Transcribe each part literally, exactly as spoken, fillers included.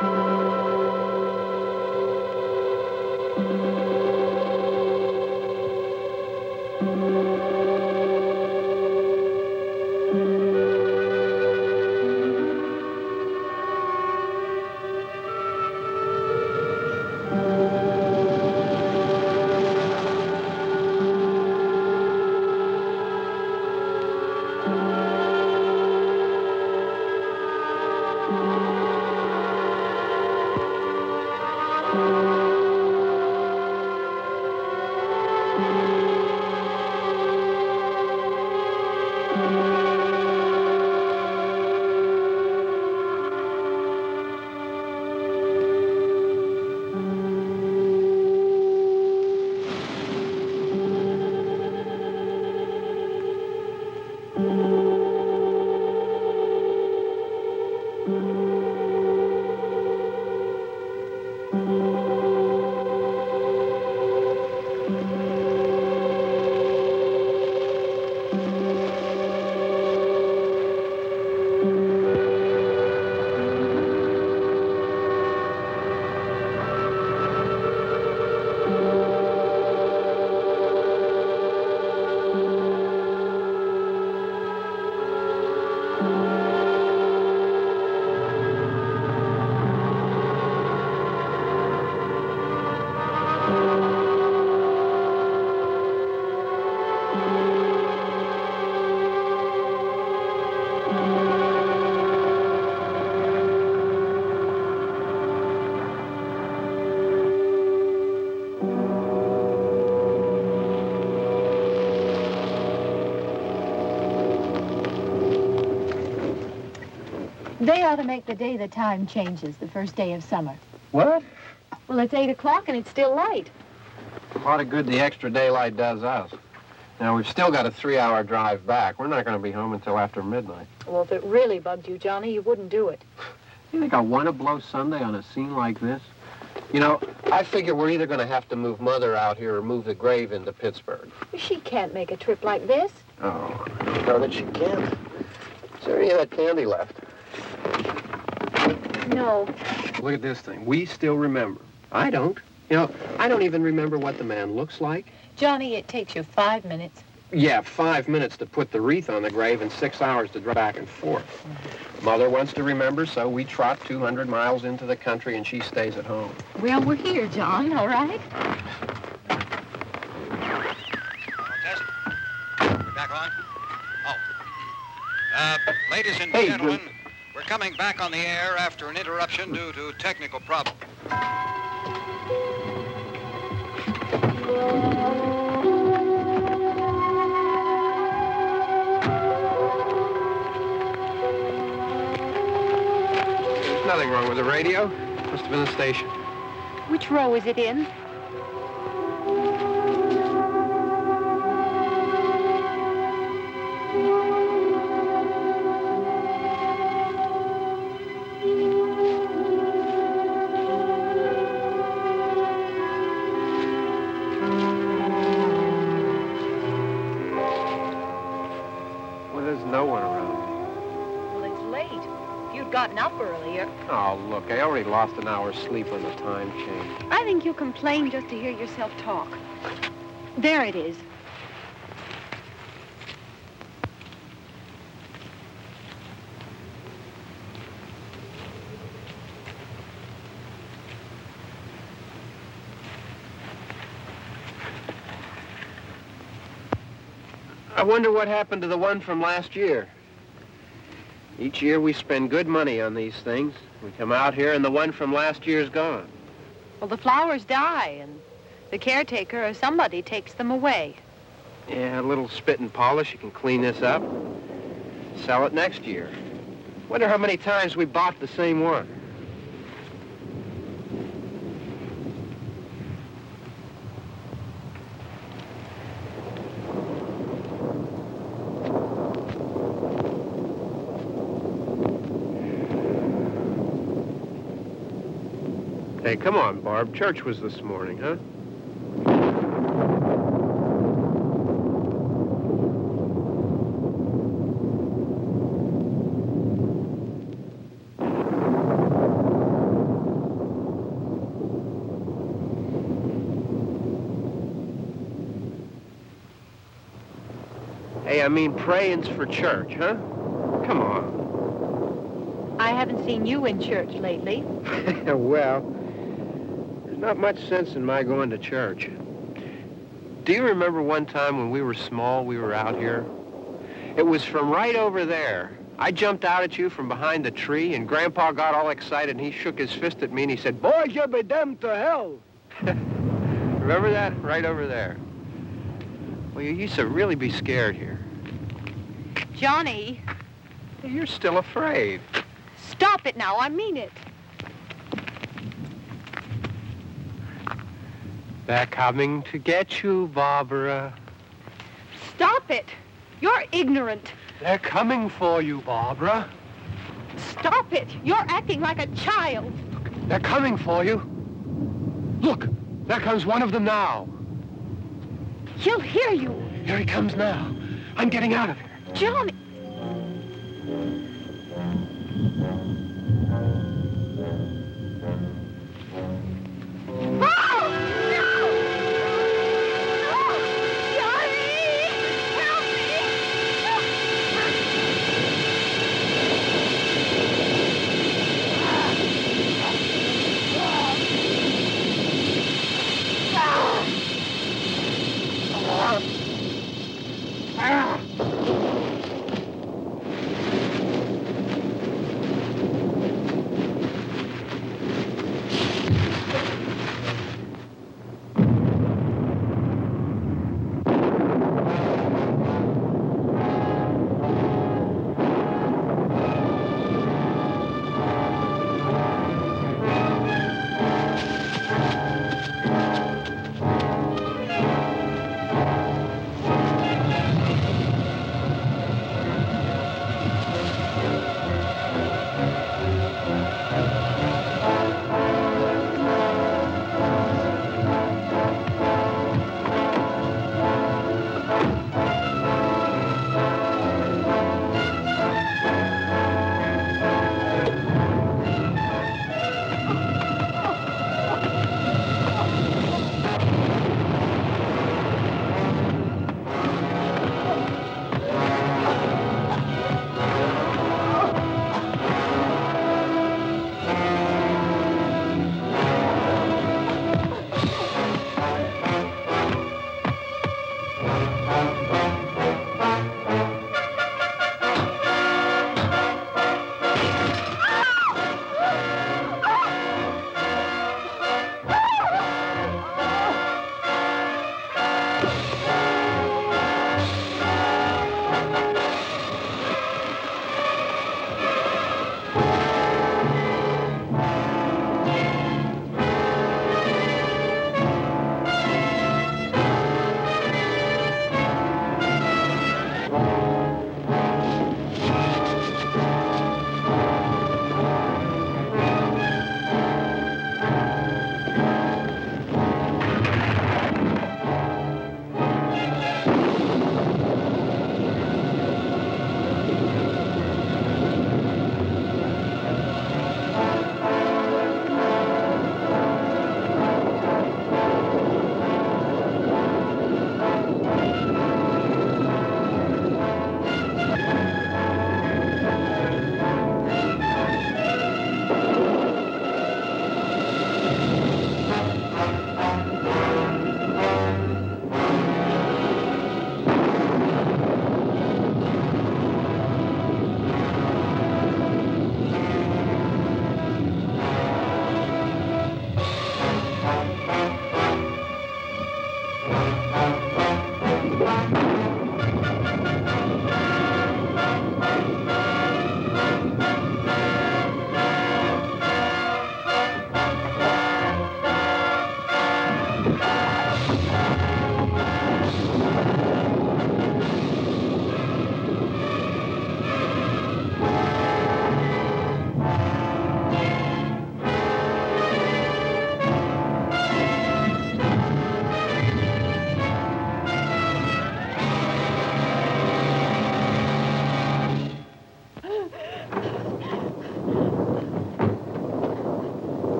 They ought to make the day the time changes, the first day of summer. What? Well, it's eight o'clock and it's still light. A lot of good the extra daylight does us. Now, we've still got a three-hour drive back. We're not going to be home until after midnight. Well, if it really bugged you, Johnny, you wouldn't do it. You think I want to blow Sunday on a scene like this? You know, I figure we're either going to have to move Mother out here or move the grave into Pittsburgh. She can't make a trip like this. Oh, I don't know that she can't. Is there any of that candy left? No. Look at this thing. We still remember. I don't. You know, I don't even remember what the man looks like. Johnny, it takes you five minutes. Yeah, five minutes to put the wreath on the grave and six hours to drive back and forth. Mm-hmm. Mother wants to remember, so we trot two hundred miles into the country and she stays at home. Well, we're here, John, all right? Test. We're back on? Oh. Uh, ladies and hey, gentlemen, good. We're coming back on the air after an interruption due to technical problems. There's nothing wrong with the radio. Must have been the station. Which row is it in? Gotten up earlier. Oh, look, I already lost an hour's sleep on the time change. I think you complain just to hear yourself talk. There it is. I wonder what happened to the one from last year. Each year we spend good money on these things. We come out here and the one from last year's gone. Well, the flowers die and the caretaker or somebody takes them away. Yeah, a little spit and polish. You can clean this up. Sell it next year. Wonder how many times we bought the same one. Hey, come on, Barb. Church was this morning, huh? Hey, I mean praying's for church, huh? Come on. I haven't seen you in church lately. Well, there's not much sense in my going to church. Do you remember one time when we were small, we were out here? It was from right over there. I jumped out at you from behind the tree, and Grandpa got all excited, and he shook his fist at me, and he said, "Boys, you'll be damned to hell." Remember that? Right over there. Well, you used to really be scared here. Johnny, You're still afraid. stop it now. I mean it. They're coming to get you, Barbara. Stop it. You're ignorant. They're coming for you, Barbara. Stop it. You're acting like a child. They're coming for you. Look, there comes one of them now. He'll hear you. Here he comes now. I'm getting out of here. Johnny.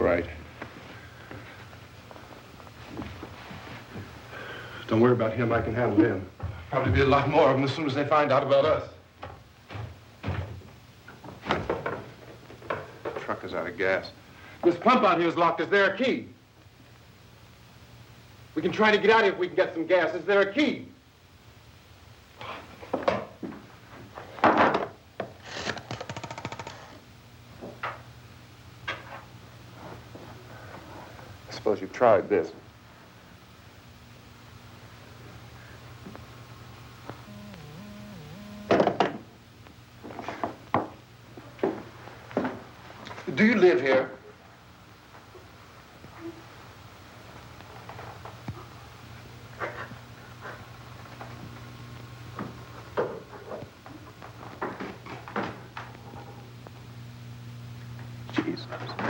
right. Don't worry about him. I can handle him. Probably be a lot more of them as soon as they find out about us. The truck is out of gas. This pump out here is locked. Is there a key? We can try to get out of here if we can get some gas. Is there a key? I suppose you've tried this. Do you live here? Jesus.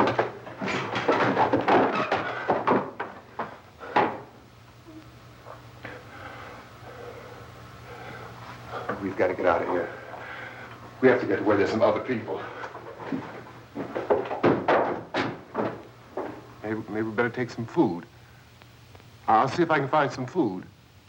We've got to get out of here. We have to get to where there's some other people. Maybe, maybe we better take some food. I'll see if I can find some food.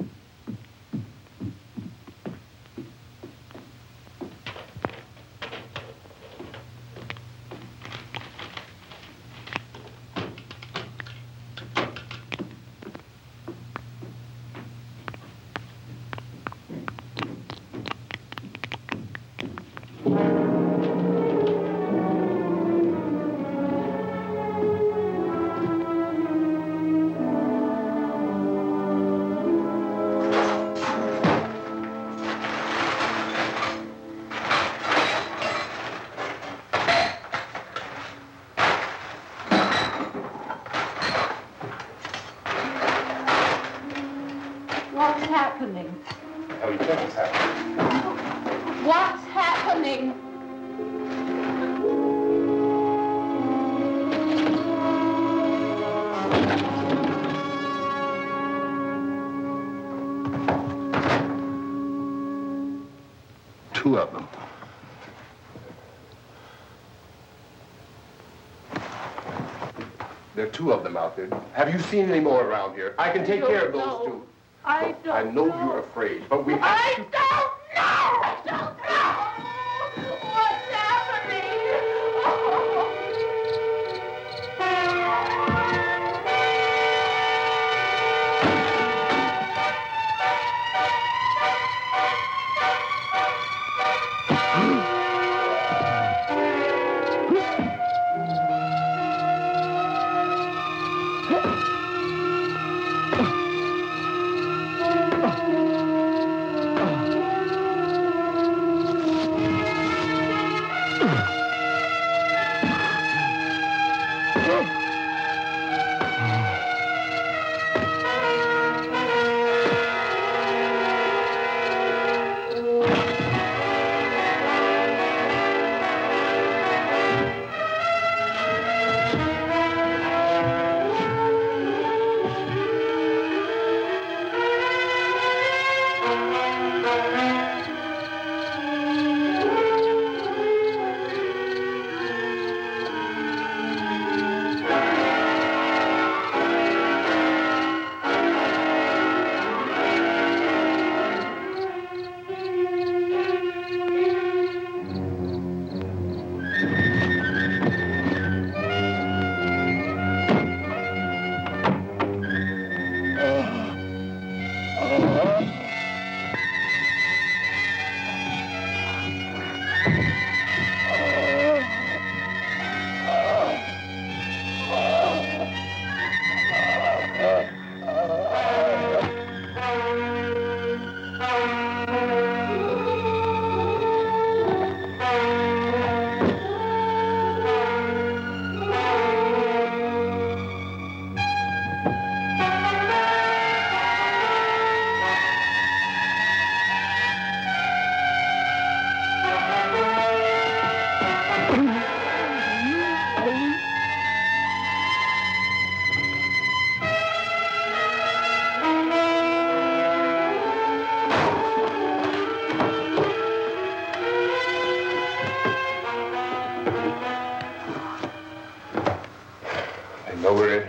What's happening? How do you think it's happening? What's happening? Two of them. There are two of them out there. Have you seen any more around here? I can take care of those know. two. I don't I know know. you're afraid, but we have I to... don't know! I don't know! What's happening? Oh.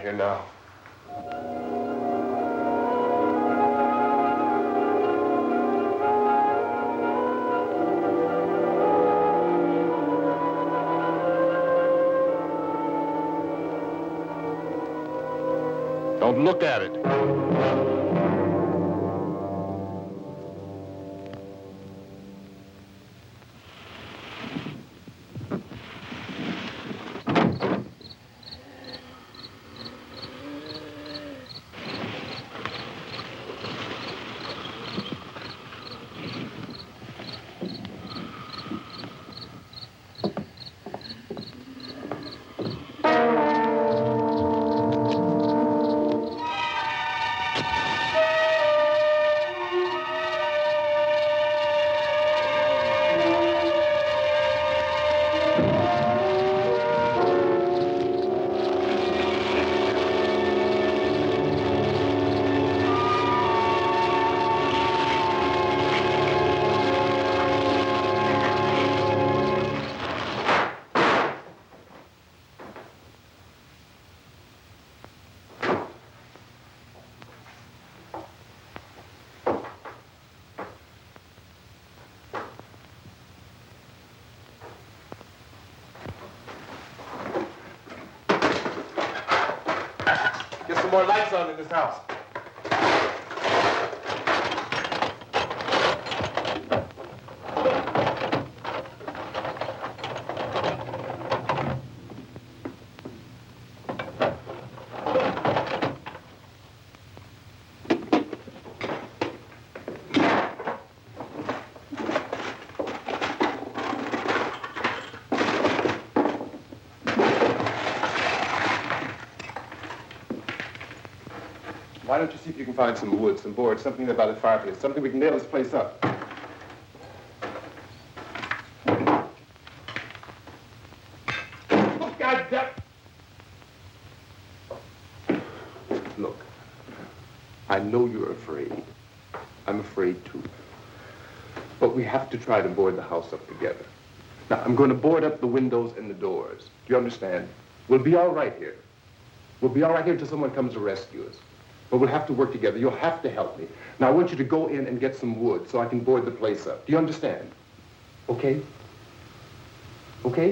here now. Don't look at it. Get some more lights on in this house. Why don't you see if you can find some wood, some board, something about a fireplace, something we can nail this place up. Oh, God damn. Look, I know you're afraid. I'm afraid too. But we have to try to board the house up together. Now, I'm going to board up the windows and the doors. Do you understand? We'll be all right here. We'll be all right here until someone comes to rescue us. But we'll have to work together. You'll have to help me. Now, I want you to go in and get some wood so I can board the place up. Do you understand? Okay? Okay?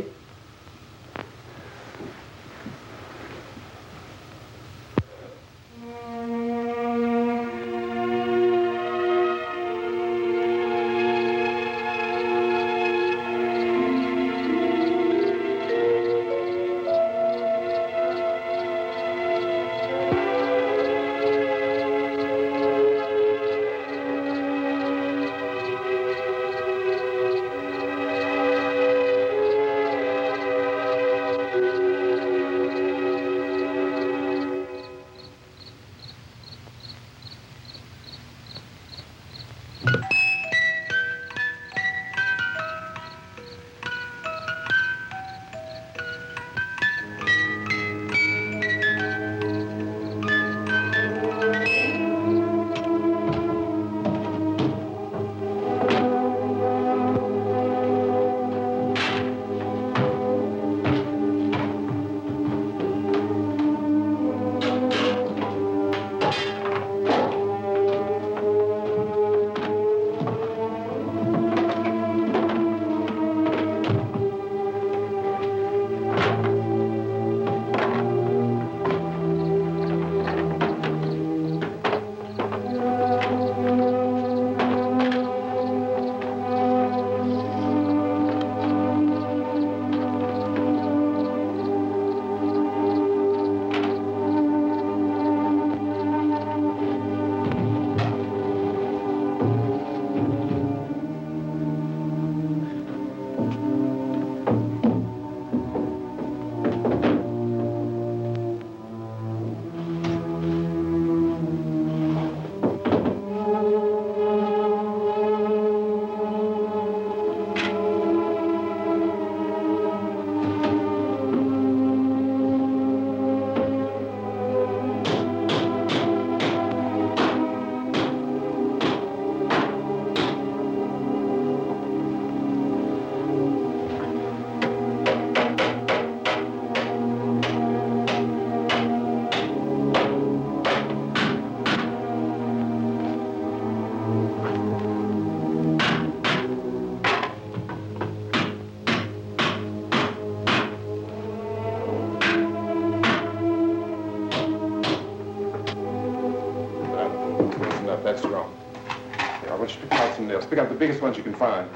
That's wrong. Here, I want you to pick out some nails. Pick out the biggest ones you can find.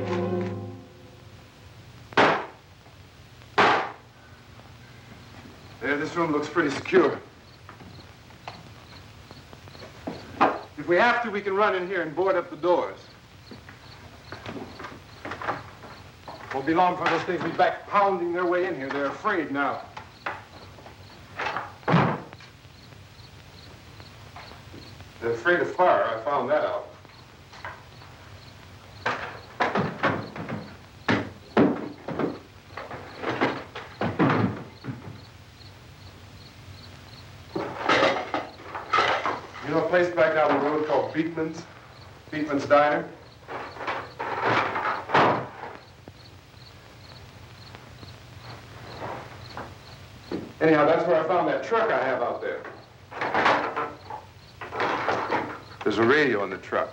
There, this room looks pretty secure. If we have to, we can run in here and board up the doors. Won't be long for those things to be back pounding their way in here. They're afraid now. They're afraid of fire. I found that out. You know a place back down the road called Beekman's? Beekman's Diner? Anyhow, that's where I found that truck I have out there. There's a radio in the truck.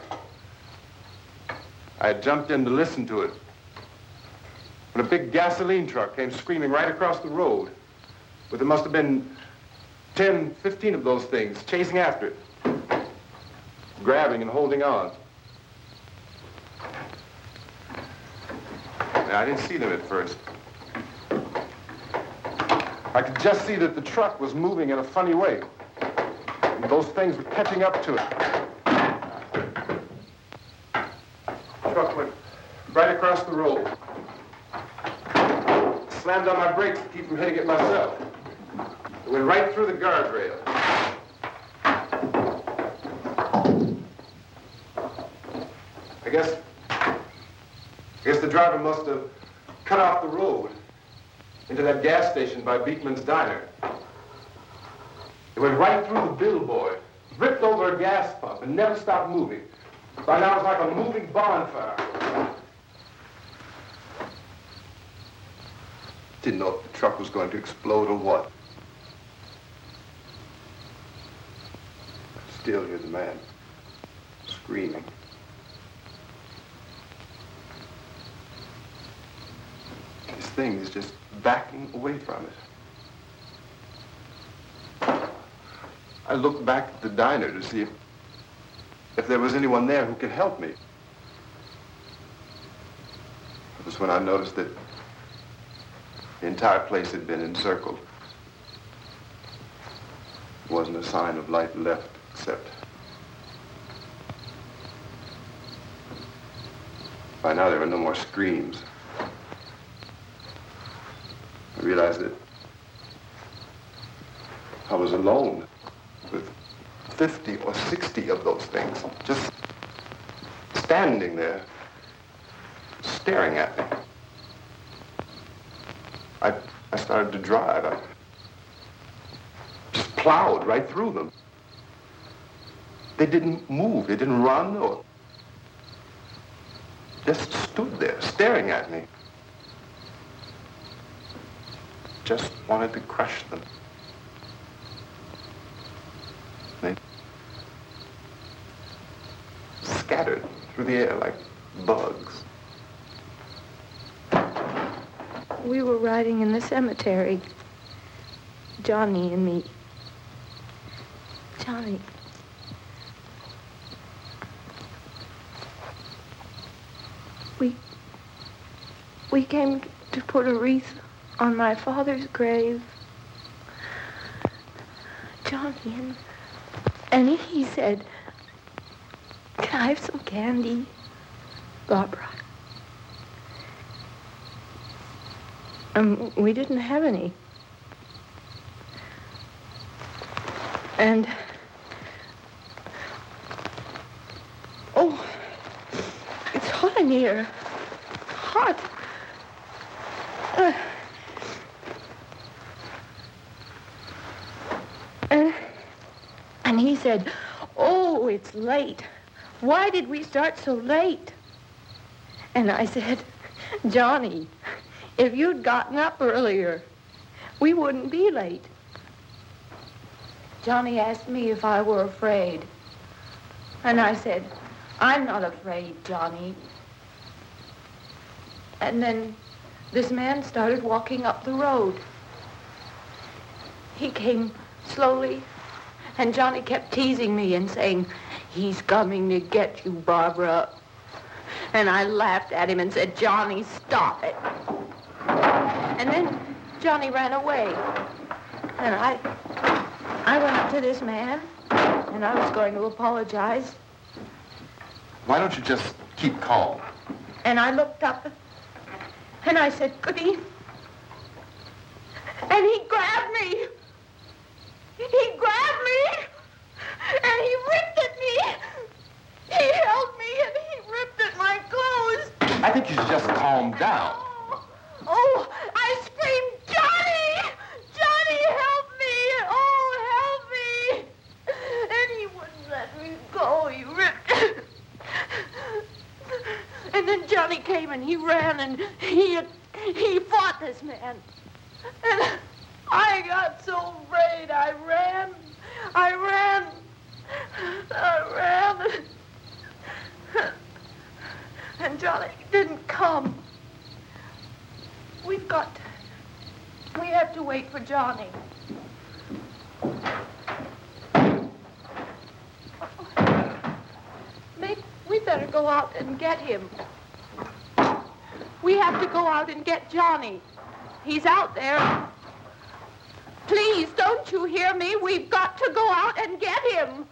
I had jumped in to listen to it when a big gasoline truck came screaming right across the road. But there must have been ten, fifteen of those things chasing after it, grabbing and holding on. Now, I didn't see them at first. I could just see that the truck was moving in a funny way. And those things were catching up to it. The truck went right across the road. Slammed on my brakes to keep from hitting it myself. It went right through the guardrail. I guess, I guess the driver must have cut off the road into that gas station by Beekman's Diner. It went right through the billboard, ripped over a gas pump, and never stopped moving. By now, it was like a moving bonfire. Didn't know if the truck was going to explode or what. Still hear the man screaming. This thing is just backing away from it. I looked back at the diner to see if, if there was anyone there who could help me. It was when I noticed that the entire place had been encircled. There wasn't a sign of light left except by now there were no more screams. I realized that I was alone with fifty or sixty of those things, just standing there, staring at me. I, I started to drive. I just plowed right through them. They didn't move. They didn't run or just stood there, staring at me. Just wanted to crush them. They scattered through the air like bugs. We were riding in the cemetery, Johnny and me. Johnny. We, we came to put a wreath on my father's grave. Johnny, and, and he said, "Can I have some candy, Barbara?" And we didn't have any. And, oh, it's hot in here. Hot. Uh, and, and he said, "Oh, it's late. Why did we start so late?" And I said, "Johnny, if you'd gotten up earlier, we wouldn't be late." Johnny asked me if I were afraid. And I said, "I'm not afraid, Johnny." And then this man started walking up the road. He came slowly, and Johnny kept teasing me and saying, He's coming to get you, Barbara. And I laughed at him and said, Johnny, stop it. And then Johnny ran away. And I, I went up to this man, and I was going to apologize. Why don't you just keep calm? And I looked up, and I said, good evening. And he grabbed me. He grabbed me, and he ripped at me. He held me, and he ripped at my clothes. I think you should just calm down. Oh, oh, I screamed, Johnny! Johnny, help me! Oh, help me! And he wouldn't let me go. He ripped. And then Johnny came, and he ran, and he, he fought this man. And I got so afraid. I ran. I ran. I ran. And Johnny didn't come. We've got to, we have to wait for Johnny. Maybe we better go out and get him. We have to go out and get Johnny. He's out there. Please, don't you hear me? We've got to go out and get him.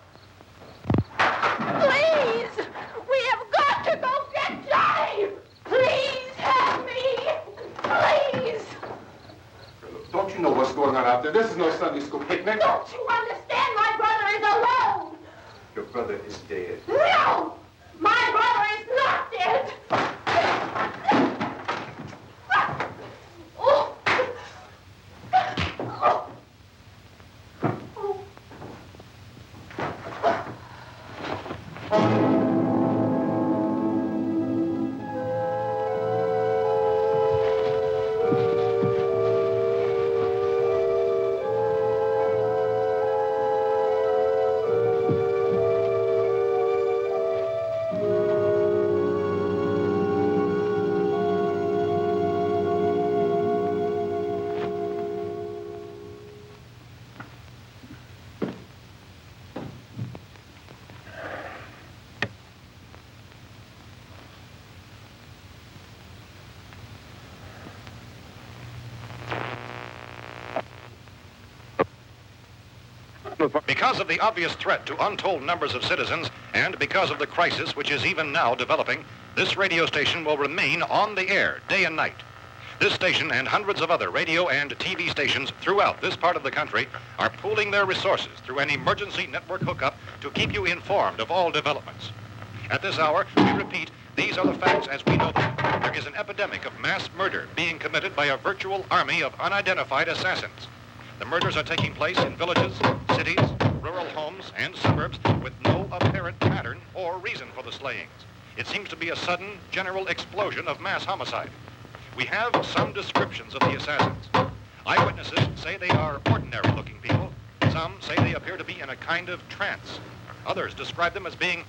Please! We have got to go get Johnny! Please help me! Please! Don't you know what's going on out there? This is no Sunday school picnic. Don't you understand? My brother is alone! Your brother is dead. No! My brother is not dead! Oh! Oh! Because of the obvious threat to untold numbers of citizens and because of the crisis which is even now developing, this radio station will remain on the air day and night. This station and hundreds of other radio and T V stations throughout this part of the country are pooling their resources through an emergency network hookup to keep you informed of all developments. At this hour, we repeat, these are the facts as we know them. There is an epidemic of mass murder being committed by a virtual army of unidentified assassins. The murders are taking place in villages, cities, rural homes, and suburbs with no apparent pattern or reason for the slayings. It seems to be a sudden, general explosion of mass homicide. We have some descriptions of the assassins. Eyewitnesses say they are ordinary-looking people. Some say they appear to be in a kind of trance. Others describe them as being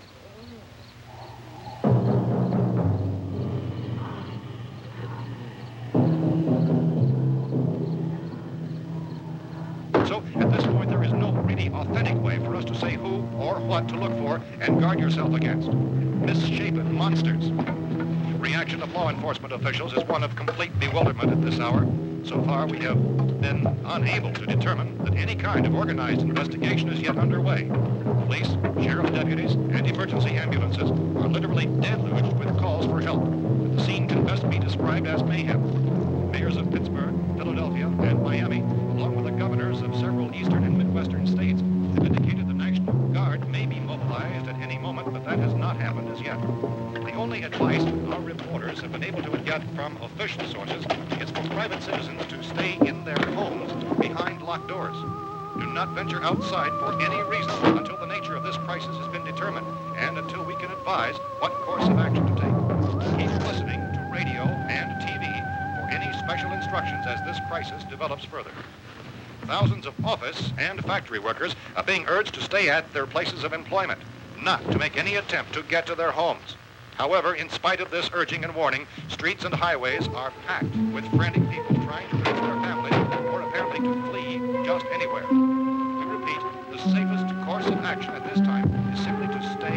So, at this point, there is no really authentic way for us to say who or what to look for and guard yourself against. Misshapen monsters. Reaction of law enforcement officials is one of complete bewilderment at this hour. So far, we have been unable to determine that any kind of organized investigation is yet underway. Police, sheriff's deputies, and emergency ambulances are literally deluged with calls for help. The scene can best be described as mayhem. Mayors of Pittsburgh, Philadelphia, and Miami, along with the governors of several eastern and midwestern states, have indicated the National Guard may be mobilized at any moment, but that has not happened as yet. The only advice our reporters have been able to get from official sources is for private citizens to stay in their homes behind locked doors. Do not venture outside for any reason until the nature of this crisis has been determined and until we can advise what course of action to take. Keep listening to radio and T V for any special instructions as this crisis develops further. Thousands of office and factory workers are being urged to stay at their places of employment, not to make any attempt to get to their homes. However, in spite of this urging and warning, streets and highways are packed with frantic people trying to reach their families or apparently to flee just anywhere. We repeat, the safest course of action at this time is simply to stay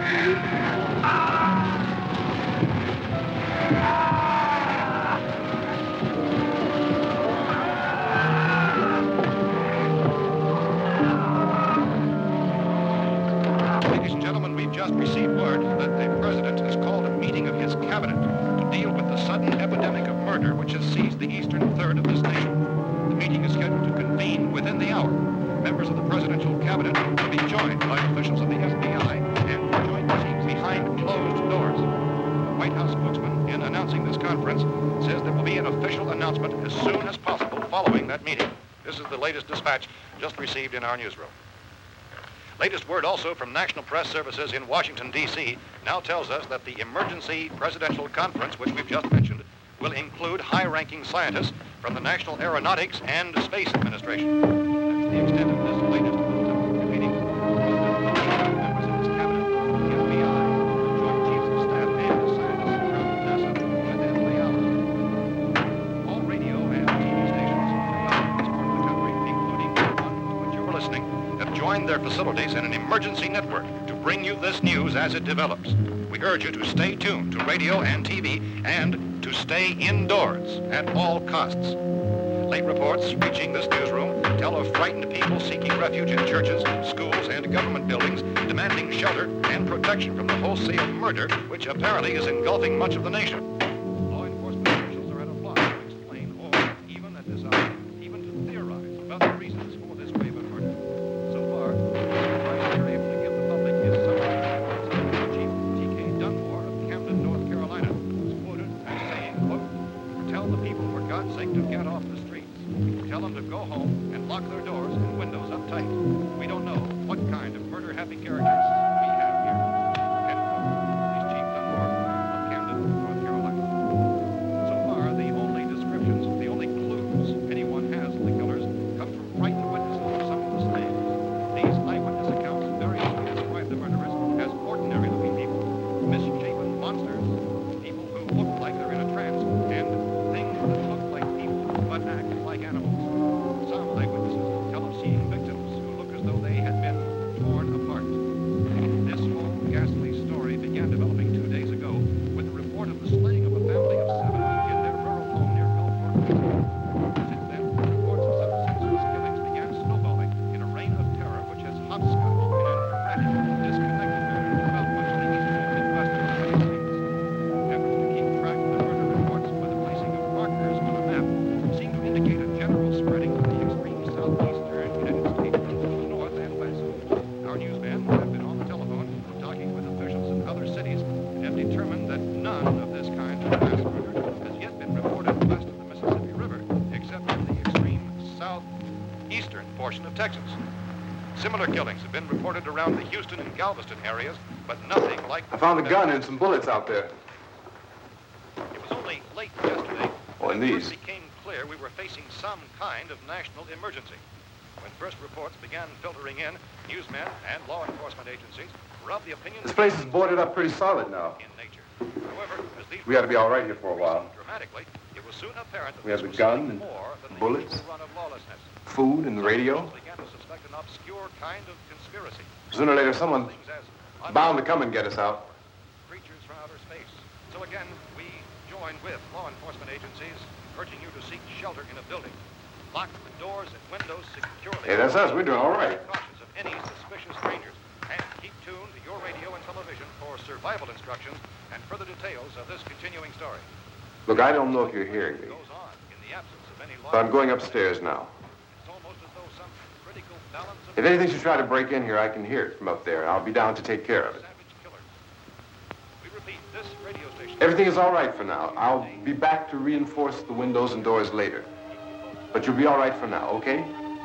Ladies and gentlemen, we've just received word that the president has called a meeting of his cabinet to deal with the sudden epidemic of murder which has seized the eastern third of this nation. The meeting is scheduled to convene within the hour. Members of the presidential cabinet will be joined by officials of the F B I and joint teams behind closed doors. The White House spokesman, in announcing this conference, says there will be an official announcement as soon as possible following that meeting. This is the latest dispatch just received in our newsroom. Latest word also from National Press Services in Washington, D C now tells us that the emergency presidential conference, which we've just mentioned, will include high-ranking scientists from the National Aeronautics and Space Administration. That's the extent of this latest bulletin meeting. Members of his cabinet, the F B I, the Joint Chiefs of Staff, and scientists from NASA within the hour. All radio and T V stations throughout this part of the country, including the one to which you're listening, have joined their facilities in an emergency network to bring you this news as it develops. We urge you to stay tuned to radio and T V and to stay indoors at all costs. Late reports reaching this newsroom tell of frightened people seeking refuge in churches, schools, and government buildings, demanding shelter and protection from the wholesale murder which apparently is engulfing much of the nation. Law enforcement officials are at a loss to explain or, even at this hour, even to theorize about the reasons for this wave of murder. So far, the advice they're able to give the public is summary. Chief T K Dunmore of Camden, North Carolina, was quoted as saying, quote, "Tell the people, for God's sake, to get off the streets. Tell them to go home and lock their doors and windows up tight. We don't know what kind of murder-happy characters we have here." End quote. He's Chief Dunmore of Camden, North Carolina. So far, the only descriptions, the only clues anyone has of the killers come from frightened witnesses of some of the slaves. These eyewitness accounts variously describe the murderers as ordinary-looking people, misshapen monsters, people who look like they're in a trance, and things that look like people but act like animals. Some eyewitnesses tell of seeing victims who look as though they had been torn apart. This whole ghastly story began developing two days ago with the report of the slaying of a family of seven in their rural home near Gulfport. Since then, reports of such senseless killings began snowballing in a reign of terror which has hopscotched in an erratic, disconnected manner throughout much of the eastern Midwest of the United States. Efforts to keep track of the murder reports by the placing of markers on a map seem to indicate a general spreading of the extreme southeastern United States to the north and west. Our newsmen have been on the telephone talking with officials in other cities and have determined that none of this kind of mass murder has yet been reported west of the Mississippi River, except in the extreme southeastern portion of Texas. Similar killings have been reported around the Houston and Galveston areas, but nothing like... I found a gun and some bullets out there. It was only late yesterday Oh, and when it these. first became clear we were facing some kind of national emergency. When first reports began filtering in, newsmen and law enforcement agencies were of the opinion... This place is boarded up pretty solid now. ...in nature. However, as these... We ought to be all right here for a while. ...dramatically, it was soon apparent that We have this the was gun something and more than the bullets. usual run of lawlessness. Food and the radio. Some began to suspect an obscure kind of conspiracy. Sooner or later, someone Things as bound to come and get us out. creatures from outer space. So again, we join with law enforcement agencies, urging you to seek shelter in a building. Lock the doors and windows securely. Hey, that's us. We're doing all right. Cautious of any suspicious strangers. And keep tuned to your radio and television for survival instructions and further details of this continuing story. Look, I don't know if you're hearing me, Goes on in the absence of any law. but I'm going upstairs now. It's almost as though some critical balance of If anything should try to break in here, I can hear it from up there. I'll be down to take care of it. savage killers. We repeat, this radio station... Everything is all right for now. I'll be back to reinforce the windows and doors later. But you'll be all right for now, okay?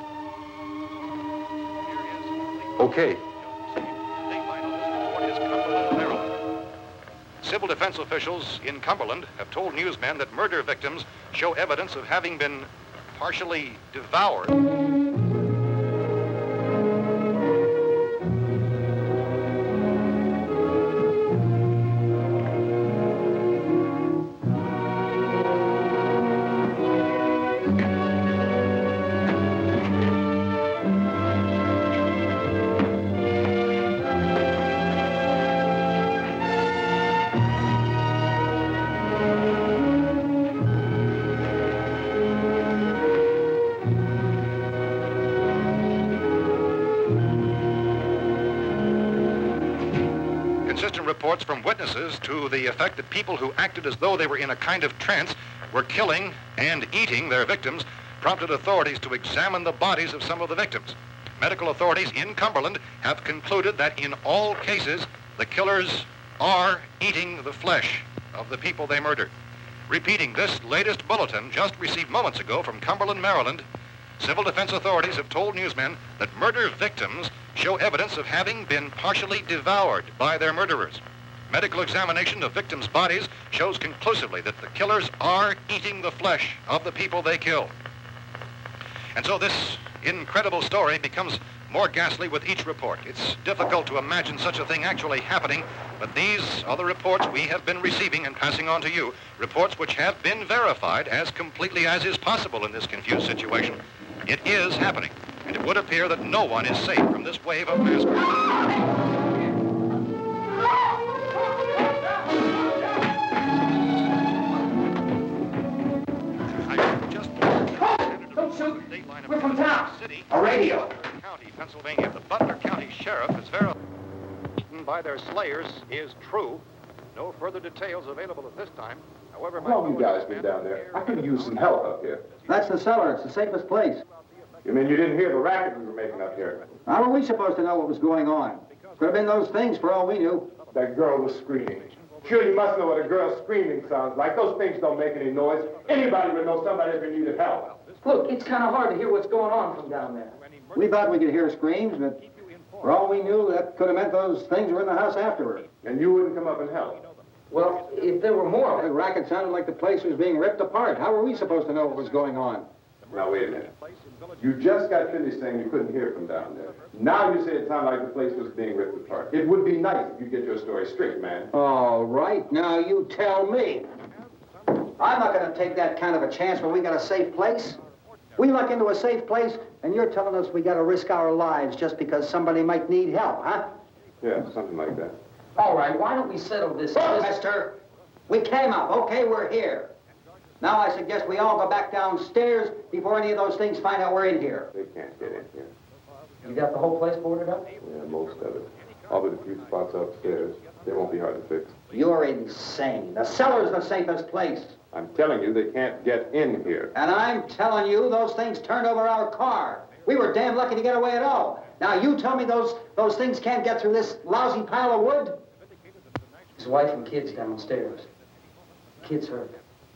Okay. Civil defense officials in Cumberland have told newsmen that murder victims show evidence of having been partially devoured. inconsistent reports from witnesses to the effect that people who acted as though they were in a kind of trance were killing and eating their victims prompted authorities to examine the bodies of some of the victims. Medical authorities in Cumberland have concluded that in all cases, the killers are eating the flesh of the people they murdered. Repeating this latest bulletin just received moments ago from Cumberland, Maryland, civil defense authorities have told newsmen that murder victims show evidence of having been partially devoured by their murderers. Medical examination of victims' bodies shows conclusively that the killers are eating the flesh of the people they kill. And so this incredible story becomes more ghastly with each report. It's difficult to imagine such a thing actually happening, but these are the reports we have been receiving and passing on to you, reports which have been verified as completely as is possible in this confused situation. It is happening, and it would appear that no one is safe from this wave of mass murder. We're from town. A radio. County, Pennsylvania. The Butler County Sheriff is verified by their slayers is true. No further details available at this time. However, How long you guys been down there? I could use some help up here. That's the cellar. It's the safest place. You mean you didn't hear the racket we were making up here? How were we supposed to know what was going on? Could have been those things for all we knew. That girl was screaming. Sure, you must know what a girl screaming sounds like. Those things don't make any noise. Anybody would know somebody ever needed help. Look, it's kind of hard to hear what's going on from down there. We thought we could hear screams, but for all we knew, that could have meant those things were in the house afterward. And you wouldn't come up and help? Well, if there were more... The racket sounded like the place was being ripped apart. How were we supposed to know what was going on? Now, wait a minute. You just got finished saying you couldn't hear from down there. Now you say it sounded like the place was being ripped apart. It would be nice if you get your story straight, man. All right, now you tell me. I'm not going to take that kind of a chance when we got a safe place. We luck into a safe place, and you're telling us we got to risk our lives just because somebody might need help, huh? Yeah, something like that. All right, why don't we settle this? Look, mister, we came up. Okay, we're here. Now I suggest we all go back downstairs before any of those things find out we're in here. They can't get in here. You got the whole place boarded up? Yeah, most of it. All but a few spots upstairs. They won't be hard to fix. You're insane. The cellar's the safest place. I'm telling you, they can't get in here. And I'm telling you, those things turned over our car. We were damn lucky to get away at all. Now you tell me those those things can't get through this lousy pile of wood? His wife and kids downstairs. Kids hurt.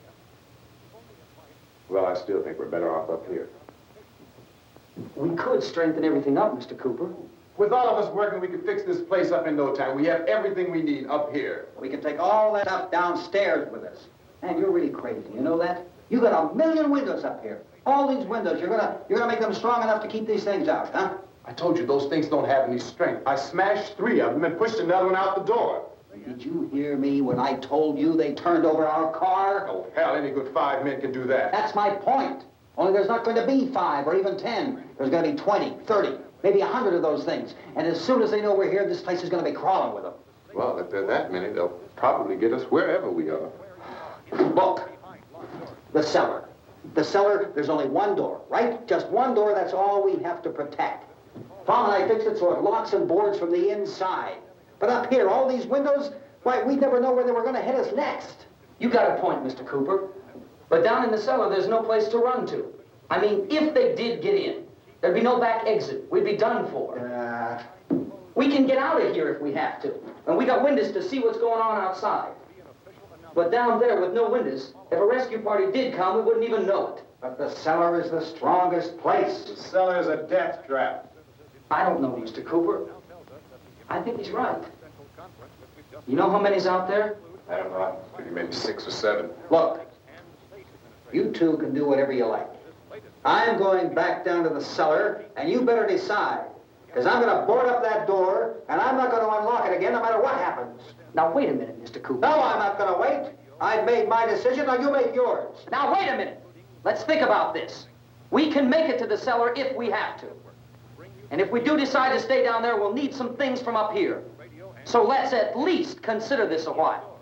Well, I still think we're better off up here. We could strengthen everything up, Mister Cooper. With all of us working, we could fix this place up in no time. We have everything we need up here. We can take all that up downstairs with us. Man, you're really crazy. You know that? You got a million windows up here. All these windows, you're gonna you're gonna make them strong enough to keep these things out, huh? I told you those things don't have any strength. I smashed three of them and pushed another one out the door. Did you hear me when I told you they turned over our car? Oh, hell, any good five men can do that. That's my point. Only there's not going to be five or even ten. There's going to be twenty, thirty, maybe a hundred of those things. And as soon as they know we're here, this place is going to be crawling with them. Well, if there are that many, they'll probably get us wherever we are. Look, the cellar. The cellar, there's only one door, right? Just one door, that's all we have to protect. Tom and I fixed it so it locks and boards from the inside. But up here, all these windows, why, we'd never know where they were going to hit us next. You got a point, Mister Cooper. But down in the cellar, there's no place to run to. I mean, if they did get in, there'd be no back exit. We'd be done for. Uh, we can get out of here if we have to. And we got windows to see what's going on outside. But down there with no windows, if a rescue party did come, we wouldn't even know it. But the cellar is the strongest place. The cellar is a death trap. I don't know, Mister Cooper. I think he's right. You know how many's out there? I don't know. Maybe six or seven. Look, you two can do whatever you like. I'm going back down to the cellar, and you better decide. Because I'm going to board up that door, and I'm not going to unlock it again no matter what happens. Now, wait a minute, Mister Cooper. No, I'm not going to wait. I've made my decision, now you make yours. Now, wait a minute. Let's think about this. We can make it to the cellar if we have to. And if we do decide to stay down there, we'll need some things from up here. So let's at least consider this a while.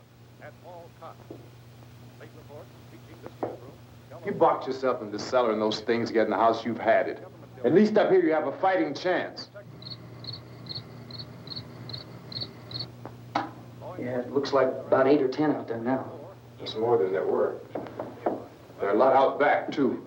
You box yourself in the cellar and those things get in the house, you've had it. At least up here you have a fighting chance. Yeah, it looks like about eight or ten out there now. There's more than there were. There are a lot out back, too.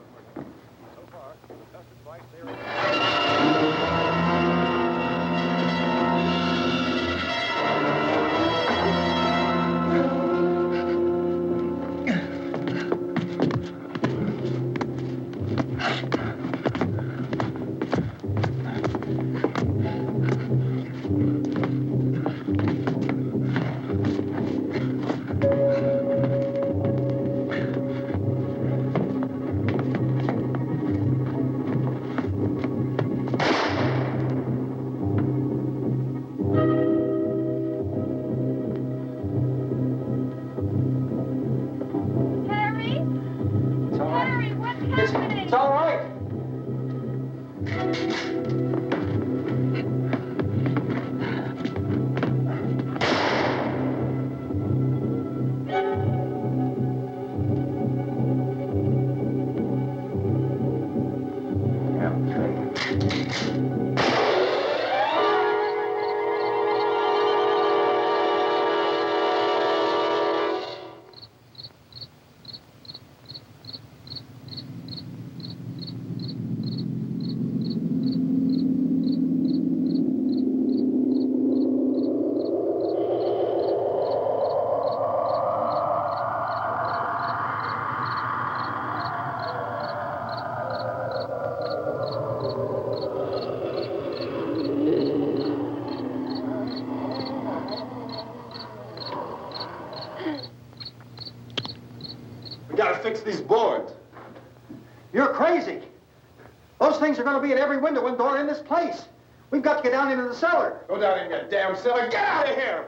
Fix these boards. You're crazy. Those things are going to be at every window and door in this place. We've got to get down into the cellar. Go down in that damn cellar. Get out of here!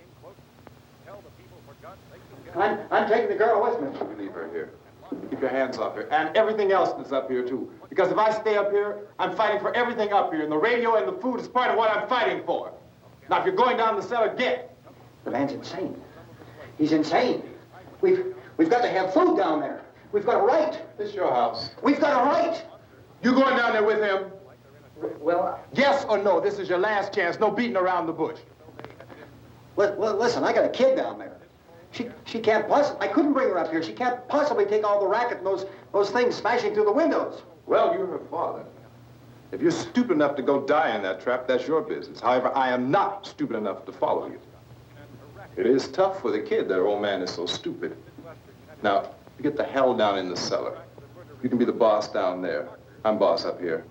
I'm, I'm taking the girl with me. You leave her here. Keep your hands off her. And everything else that's up here, too. Because if I stay up here, I'm fighting for everything up here. And the radio and the food is part of what I'm fighting for. Now, if you're going down the cellar, get. The man's insane. He's insane. We've... We've got to have food down there. We've got a right. This is your house. We've got a right. You going down there with him? Well, yes or no? This is your last chance. No beating around the bush. L- l- listen, I got a kid down there. She she can't possibly. I couldn't bring her up here. She can't possibly take all the racket and those those things smashing through the windows. Well, you're her father. If you're stupid enough to go die in that trap, that's your business. However, I am not stupid enough to follow you. It is tough for the kid that her old man is so stupid. Now, you get the hell down in the cellar. You can be the boss down there. I'm boss up here.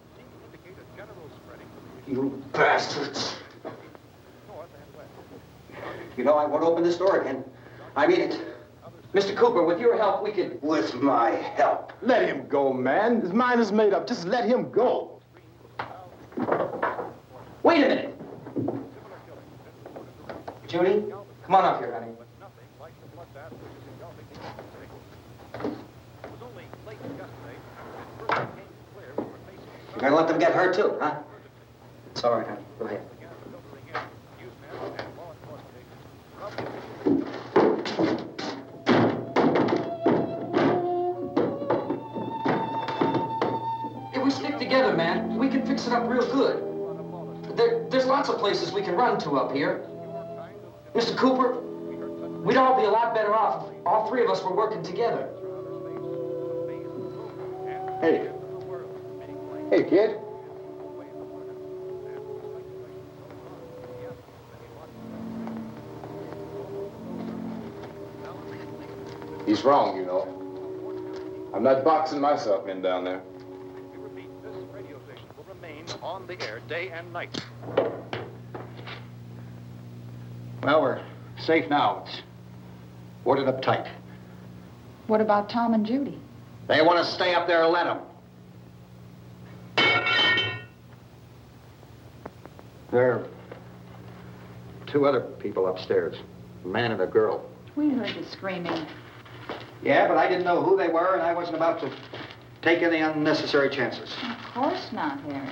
You bastards. You know, I won't open this door again. I mean it. Mister Cooper, with your help, we could... With my help. Let him go, man. His mind is made up. Just let him go. Wait a minute. Judy, come on up here, honey. You're gonna let them get hurt too, huh? It's all right, honey. Go ahead. If we stick together, man, we can fix it up real good. There, there's lots of places we can run to up here. Mister Cooper, we'd all be a lot better off if all three of us were working together. Hey. Hey, kid. He's wrong, you know. I'm not boxing myself in down there. We repeat, this radio station will remain on the air day and night. Well, we're safe now. It's boarded up tight. What about Tom and Judy? They want to stay up there, let them. There are two other people upstairs, a man and a girl. We heard the screaming. Yeah, but I didn't know who they were, and I wasn't about to take any unnecessary chances. Of course not, Harry.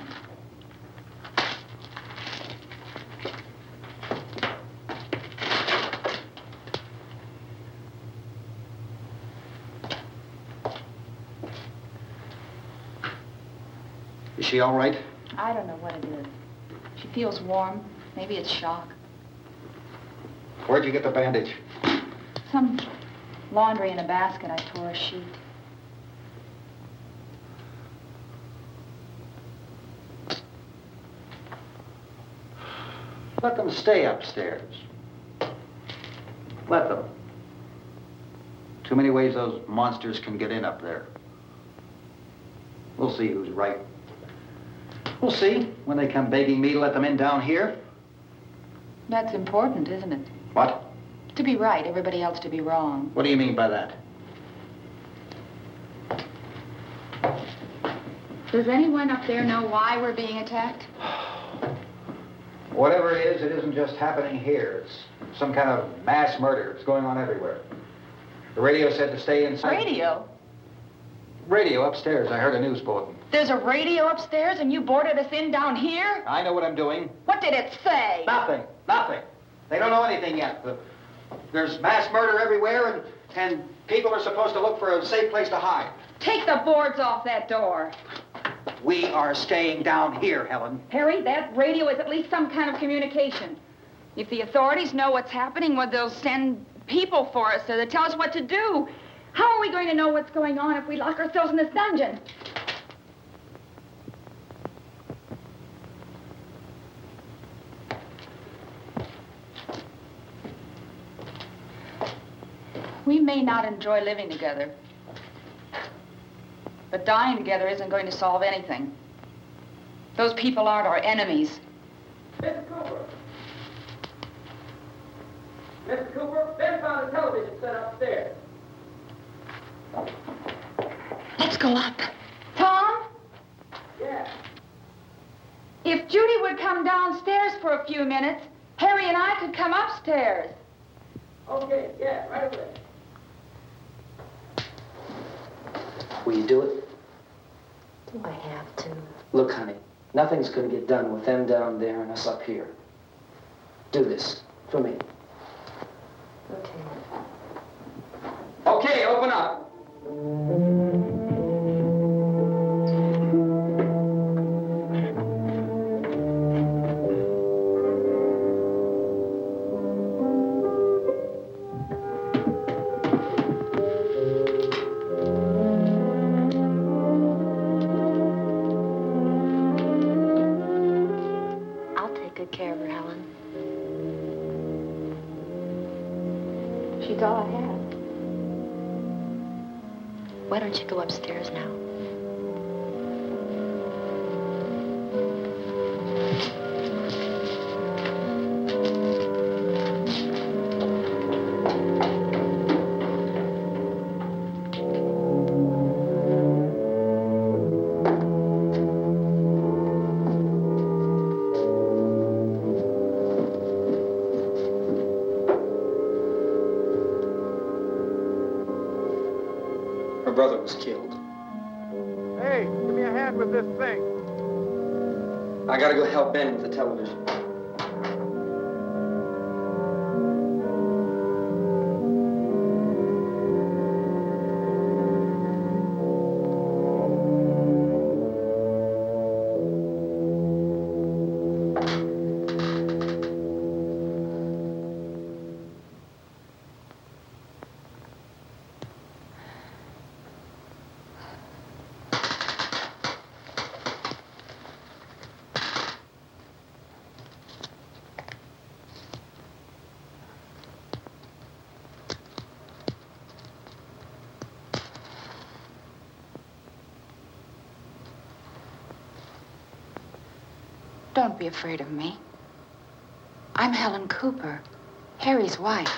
Is she all right? I don't know what it is. She feels warm. Maybe it's shock. Where'd you get the bandage? Some laundry in a basket. I tore a sheet. Let them stay upstairs. Let them. Too many ways those monsters can get in up there. We'll see who's right. We'll see when they come begging me to let them in down here. That's important, isn't it? What? To be right, everybody else to be wrong. What do you mean by that? Does anyone up there know why we're being attacked? Whatever it is, it isn't just happening here. It's some kind of mass murder. It's going on everywhere. The radio said to stay inside. Radio? Radio upstairs. I heard a news bulletin. There's a radio upstairs and you boarded us in down here? I know what I'm doing. What did it say? Nothing. Nothing. They don't know anything yet. The, there's mass murder everywhere, and, and people are supposed to look for a safe place to hide. Take the boards off that door. We are staying down here, Helen. Harry, that radio is at least some kind of communication. If the authorities know what's happening, well, they'll send people for us to tell us what to do. How are we going to know what's going on if we lock ourselves in this dungeon? We may not enjoy living together, but dying together isn't going to solve anything. Those people aren't our enemies. Mister Cooper. Mister Cooper, Ben found a television set upstairs. Let's go up. Tom? Yeah. If Judy would come downstairs for a few minutes, Harry and I could come upstairs. Okay, yeah, right away. Will you do it? Do I have to? Look, honey, nothing's going to get done with them down there and us up here. Do this for me. Okay. Okay, open up. I'll take good care of her, Helen. She's all I have. Why don't you go upstairs now? Her brother was killed. Hey, give me a hand with this thing. I gotta go help Ben with the television. Don't be afraid of me. I'm Helen Cooper, Harry's wife.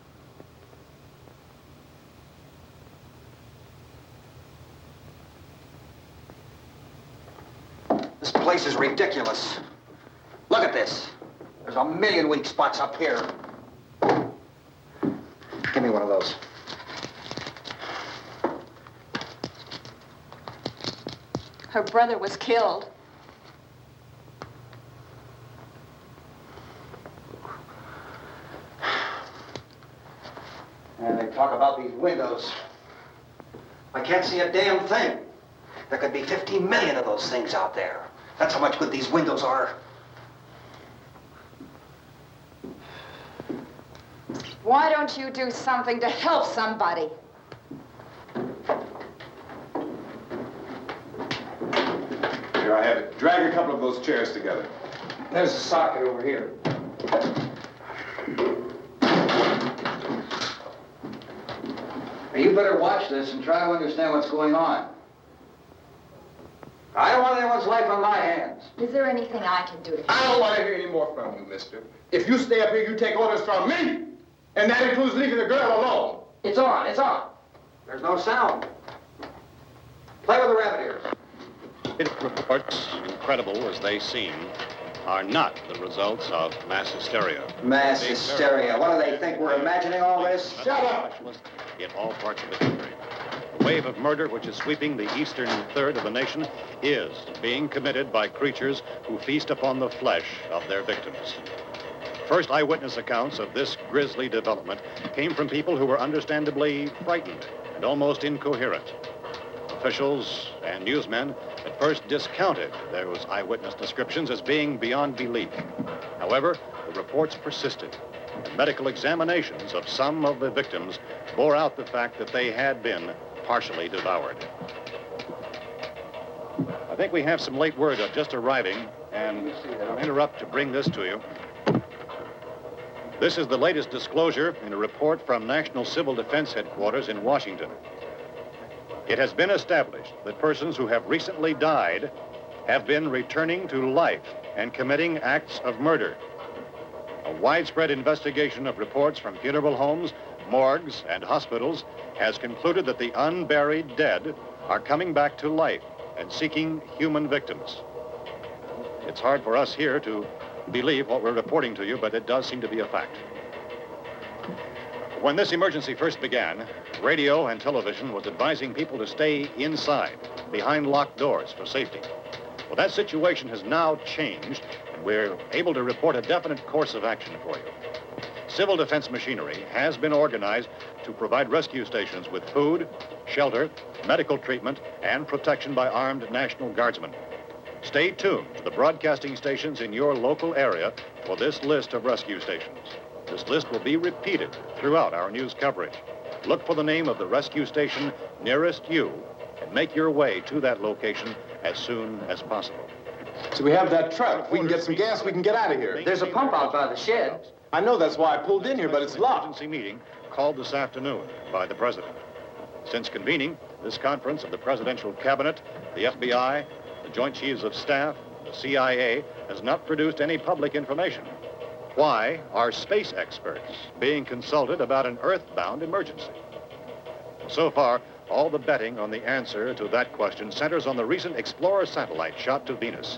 This place is ridiculous. Look at this. There's a million weak spots up here. Give me one of those. Her brother was killed. And they talk about these windows. I can't see a damn thing. There could be fifteen million of those things out there. That's how much good these windows are. Why don't you do something to help somebody? Here I have it. Drag a couple of those chairs together. There's a socket over here. You better watch this and try to understand what's going on. I don't want anyone's life on my hands. Is there anything I can do to help? I don't want to hear any more from you, mister. If you stay up here, you take orders from me. And that includes leaving the girl alone. It's on, it's on. There's no sound. Play with the rabbit ears. Reports, incredible as they seem, are not the results of mass hysteria. Mass hysteria. What do they think? We're imagining all this? Shut up! In all parts of the country. The wave of murder which is sweeping the eastern third of the nation is being committed by creatures who feast upon the flesh of their victims. First eyewitness accounts of this grisly development came from people who were understandably frightened and almost incoherent. Officials and newsmen at first discounted those eyewitness descriptions as being beyond belief. However, the reports persisted, and medical examinations of some of the victims bore out the fact that they had been partially devoured. I think we have some late word just arriving, and I'll interrupt to bring this to you. This is the latest disclosure in a report from National Civil Defense Headquarters in Washington. It has been established that persons who have recently died have been returning to life and committing acts of murder. A widespread investigation of reports from funeral homes, morgues, and hospitals has concluded that the unburied dead are coming back to life and seeking human victims. It's hard for us here to believe what we're reporting to you, but it does seem to be a fact. When this emergency first began, radio and television was advising people to stay inside, behind locked doors for safety. Well, that situation has now changed, and we're able to report a definite course of action for you. Civil defense machinery has been organized to provide rescue stations with food, shelter, medical treatment, and protection by armed National Guardsmen. Stay tuned to the broadcasting stations in your local area for this list of rescue stations. This list will be repeated throughout our news coverage. Look for the name of the rescue station nearest you and make your way to that location as soon as possible. So we have that truck. If we can get some gas, we can get out of here. There's a pump out by the shed. I know, that's why I pulled in here, but it's locked. Emergency meeting called this afternoon by the president. Since convening this conference of the presidential cabinet, the F B I, the Joint Chiefs of Staff, the C I A, has not produced any public information. Why are space experts being consulted about an earthbound emergency? So far, all the betting on the answer to that question centers on the recent Explorer satellite shot to Venus.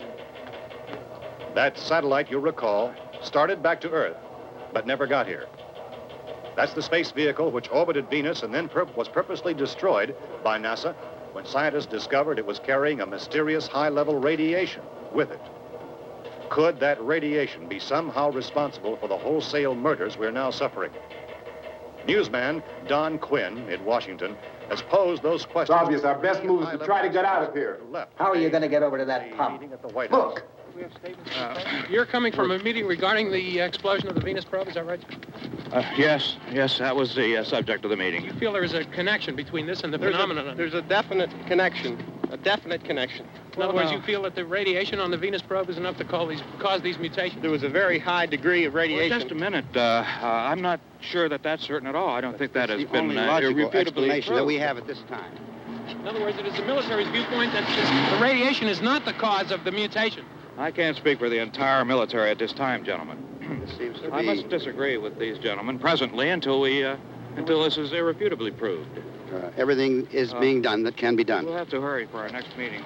That satellite, you'll recall, started back to Earth, but never got here. That's the space vehicle which orbited Venus and then pur- was purposely destroyed by NASA when scientists discovered it was carrying a mysterious high-level radiation with it. Could that radiation be somehow responsible for the wholesale murders we're now suffering? Newsman Don Quinn in Washington has posed those questions. It's obvious our best move is to try to get out of here. How are you going to get over to that pump? Look! Uh, you're coming from a meeting regarding the explosion of the Venus probe, is that right? Uh, yes, yes, that was the uh, subject of the meeting. You feel there is a connection between this and the there's phenomenon? A, there's a definite connection, a definite connection. In other words, you feel that the radiation on the Venus probe is enough to call these, cause these mutations? There was a very high degree of radiation. Well, just a minute. Uh, uh, I'm not sure that that's certain at all. I don't think that has the been only uh, logical irrefutably explanation proved. that we have at this time. In other words, it is the military's viewpoint that this, the radiation is not the cause of the mutation. I can't speak for the entire military at this time, gentlemen. This seems to I be... must disagree with these gentlemen presently until we, uh, until this is irrefutably proved. Uh, everything is Uh, being done that can be done. We'll have to hurry for our next meeting.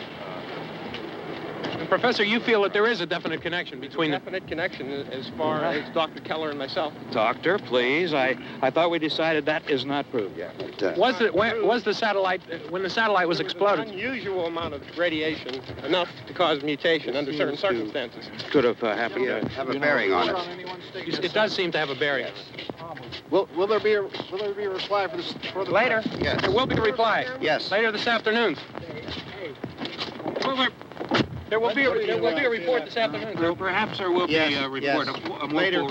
And Professor, you feel that there is a definite connection between There's a definite connection as far as Doctor Keller and myself. Doctor, please. I, I thought we decided that is not proved yet. But, uh, Was it when, was the satellite when the satellite was There exploded? An unusual amount of radiation, enough to cause mutation under certain circumstances. Could have uh, happened. Yeah, uh, have a bearing on it. It does seem to have a bearing. Will, will there be a will there be a reply for this for the Later. Yes. There will be a reply. Yes. Later this afternoon. Well, there, there will be a, there will be a report this afternoon. Well, perhaps there will Yes, be a report. yes. A, a more Later. forward-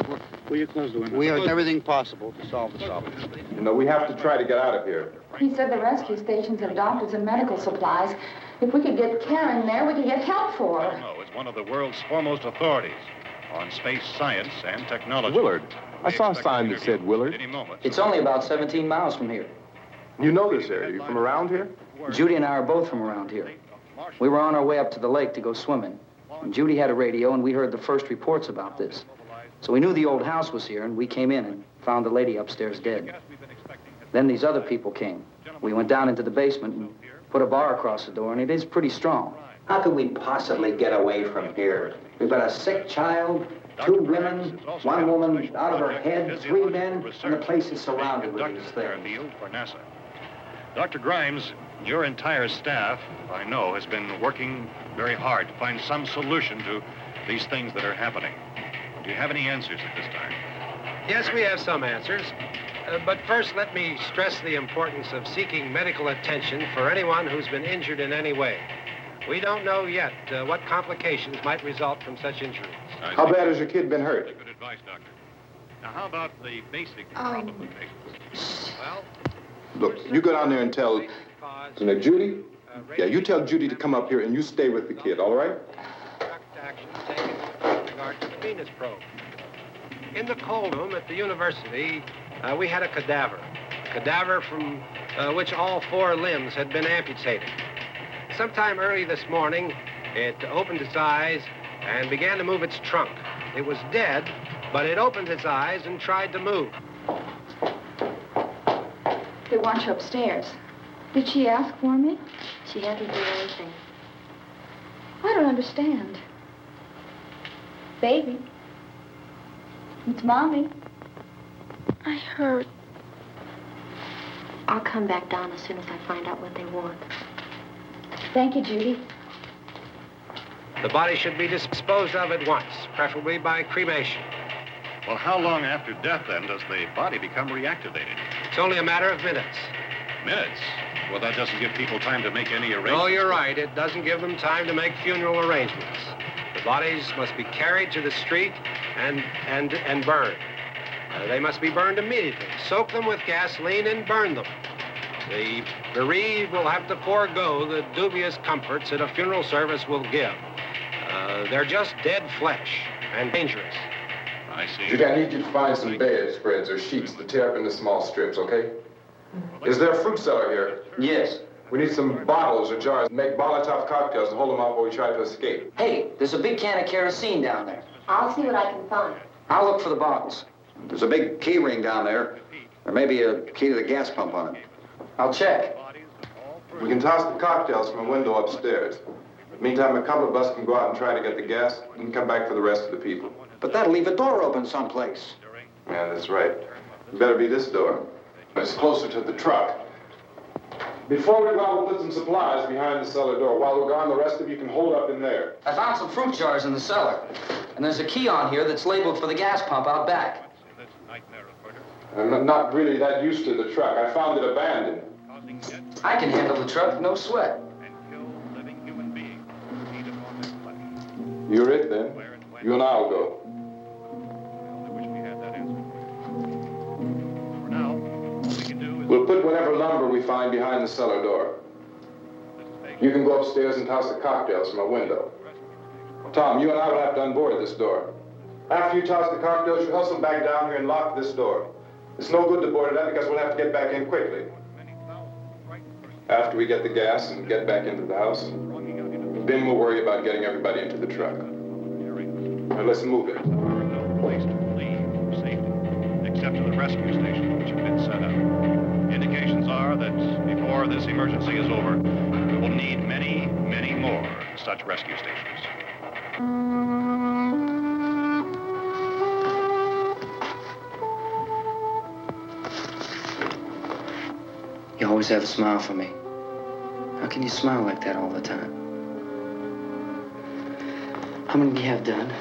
Will you close the window? We are doing everything possible to solve the problem. You know, we have to try to get out of here. He said the rescue stations have doctors and medical supplies. If we could get care in there, we could get help for her. No, it's one of the world's foremost authorities on space science and technology. Willard. I saw a sign that said Willard. Any moment. It's only about seventeen miles from here. You know this area. You from around here? Judy and I are both from around here. We were on our way up to the lake to go swimming. And Judy had a radio, and we heard the first reports about this. So we knew the old house was here, and we came in and found the lady upstairs dead. Then these other people came. We went down into the basement and put a bar across the door, and it is pretty strong. How could we possibly get away from here? We've got a sick child, two women, one woman out of her head, three men, and the place is surrounded with these things. For NASA. Doctor Grimes, your entire staff, I know, has been working very hard to find some solution to these things that are happening. Do you have any answers at this time? Yes, we have some answers. Uh, but first, let me stress the importance of seeking medical attention for anyone who's been injured in any way. We don't know yet uh, what complications might result from such injuries. How bad has your kid been hurt? Good advice, Doctor. Now, how about the basic Um. problem of patients? Well, Look, you go down there and tell, you know, Judy? Yeah, you tell Judy to come up here and you stay with the kid, all right? direct action taken with regard to the Venus probe. In the cold room at the university, uh, we had a cadaver. Cadaver from uh, which all four limbs had been amputated. Sometime early this morning, it opened its eyes and began to move its trunk. It was dead, but it opened its eyes and tried to move. They want you upstairs. Did she ask for me? She hasn't done anything. I don't understand. Baby. It's Mommy. I heard. I'll come back down as soon as I find out what they want. Thank you, Judy. The body should be disposed of at once, preferably by cremation. Well, how long after death, then, does the body become reactivated? It's only a matter of minutes. Minutes? Well, that doesn't give people time to make any arrangements. Oh, you're right. It doesn't give them time to make funeral arrangements. The bodies must be carried to the street and, and, and burned. Uh, they must be burned immediately. Soak them with gasoline and burn them. The bereaved will have to forego the dubious comforts that a funeral service will give. Uh, they're just dead flesh and dangerous. I see. Judy, I need you to find some bedspreads or sheets to tear up into small strips, okay? Is there a fruit cellar here? Yes. We need some bottles or jars to make Molotov cocktails to hold them out while we try to escape. Hey, there's a big can of kerosene down there. I'll see what I can find. I'll look for the bottles. There's a big key ring down there. There may be a key to the gas pump on it. I'll check. We can toss the cocktails from a window upstairs. Meantime, a couple of us can go out and try to get the gas and come back for the rest of the people. But that'll leave a door open someplace. Yeah, that's right. It better be this door. It's closer to the truck. Before we go out, we'll put some supplies behind the cellar door. While we're gone, the rest of you can hold up in there. I found some fruit jars in the cellar. And there's a key on here that's labeled for the gas pump out back. I'm not really that used to the truck. I found it abandoned. I can handle the truck, no sweat. You're it, then. You and I'll go. We'll put whatever lumber we find behind the cellar door. You can go upstairs and toss the cocktails from a window. Tom, you and I will have to unboard this door. After you toss the cocktails, you hustle back down here and lock this door. It's no good to board it up because we'll have to get back in quickly. After we get the gas and get back into the house, then we'll worry about getting everybody into the truck. Now let's move it. No place to leave safely, except to the rescue station, which have been set up. Indications are that before this emergency is over, we will need many, many more such rescue stations. You always have a smile for me. How can you smile like that all the time? How many do you have done?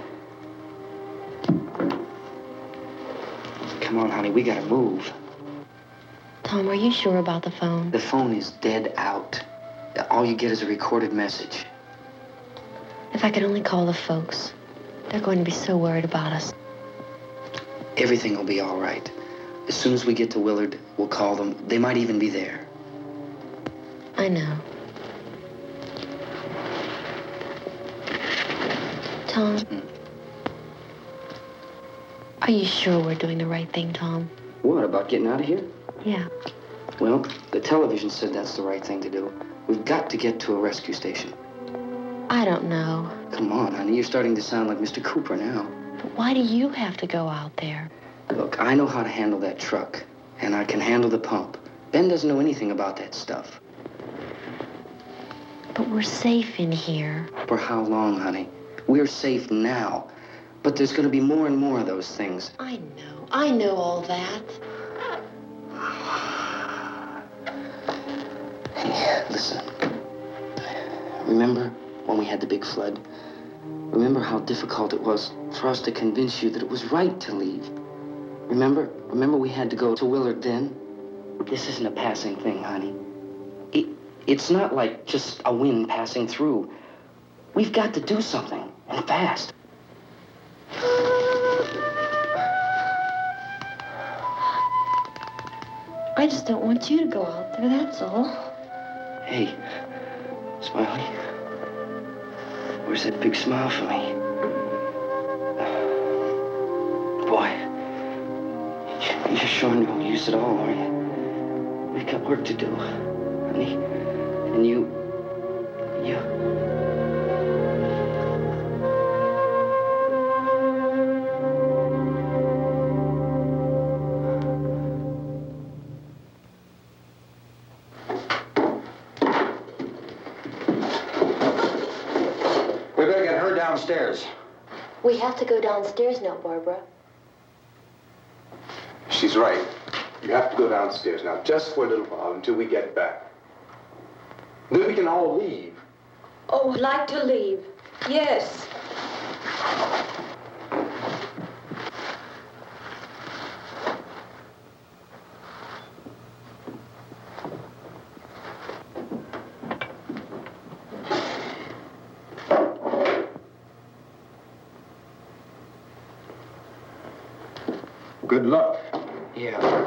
Come on, honey, we gotta move. Tom, are you sure about the phone? The phone is dead out. All you get is a recorded message. If I could only call the folks. They're going to be so worried about us. Everything will be all right. As soon as we get to Willard, we'll call them. They might even be there. I know. Tom? Mm. Are you sure we're doing the right thing, Tom? What, about getting out of here? Yeah. Well, the television said that's the right thing to do. We've got to get to a rescue station. I don't know. Come on, honey. You're starting to sound like Mister Cooper now. But why do you have to go out there? Look, I know how to handle that truck, and I can handle the pump. Ben doesn't know anything about that stuff. But we're safe in here. For how long, honey? We're safe now. But there's going to be more and more of those things. I know. I know all that. Hey, listen. Remember when we had the big flood? Remember how difficult it was for us to convince you that it was right to leave? Remember? Remember we had to go to Willard then? This isn't a passing thing, honey. It, it's not like just a wind passing through. We've got to do something, and fast. I just don't want you to go out there, that's all. Hey, Smiley. Where's that big smile for me? Boy, you're showing no use at all, are you? We've got work to do, honey. And you, you... We better get her downstairs. We have to go downstairs now, Barbara. She's right. You have to go downstairs now, just for a little while, until we get back. Then we can all leave. Oh, I'd like to leave. Yes. Good luck. Yeah.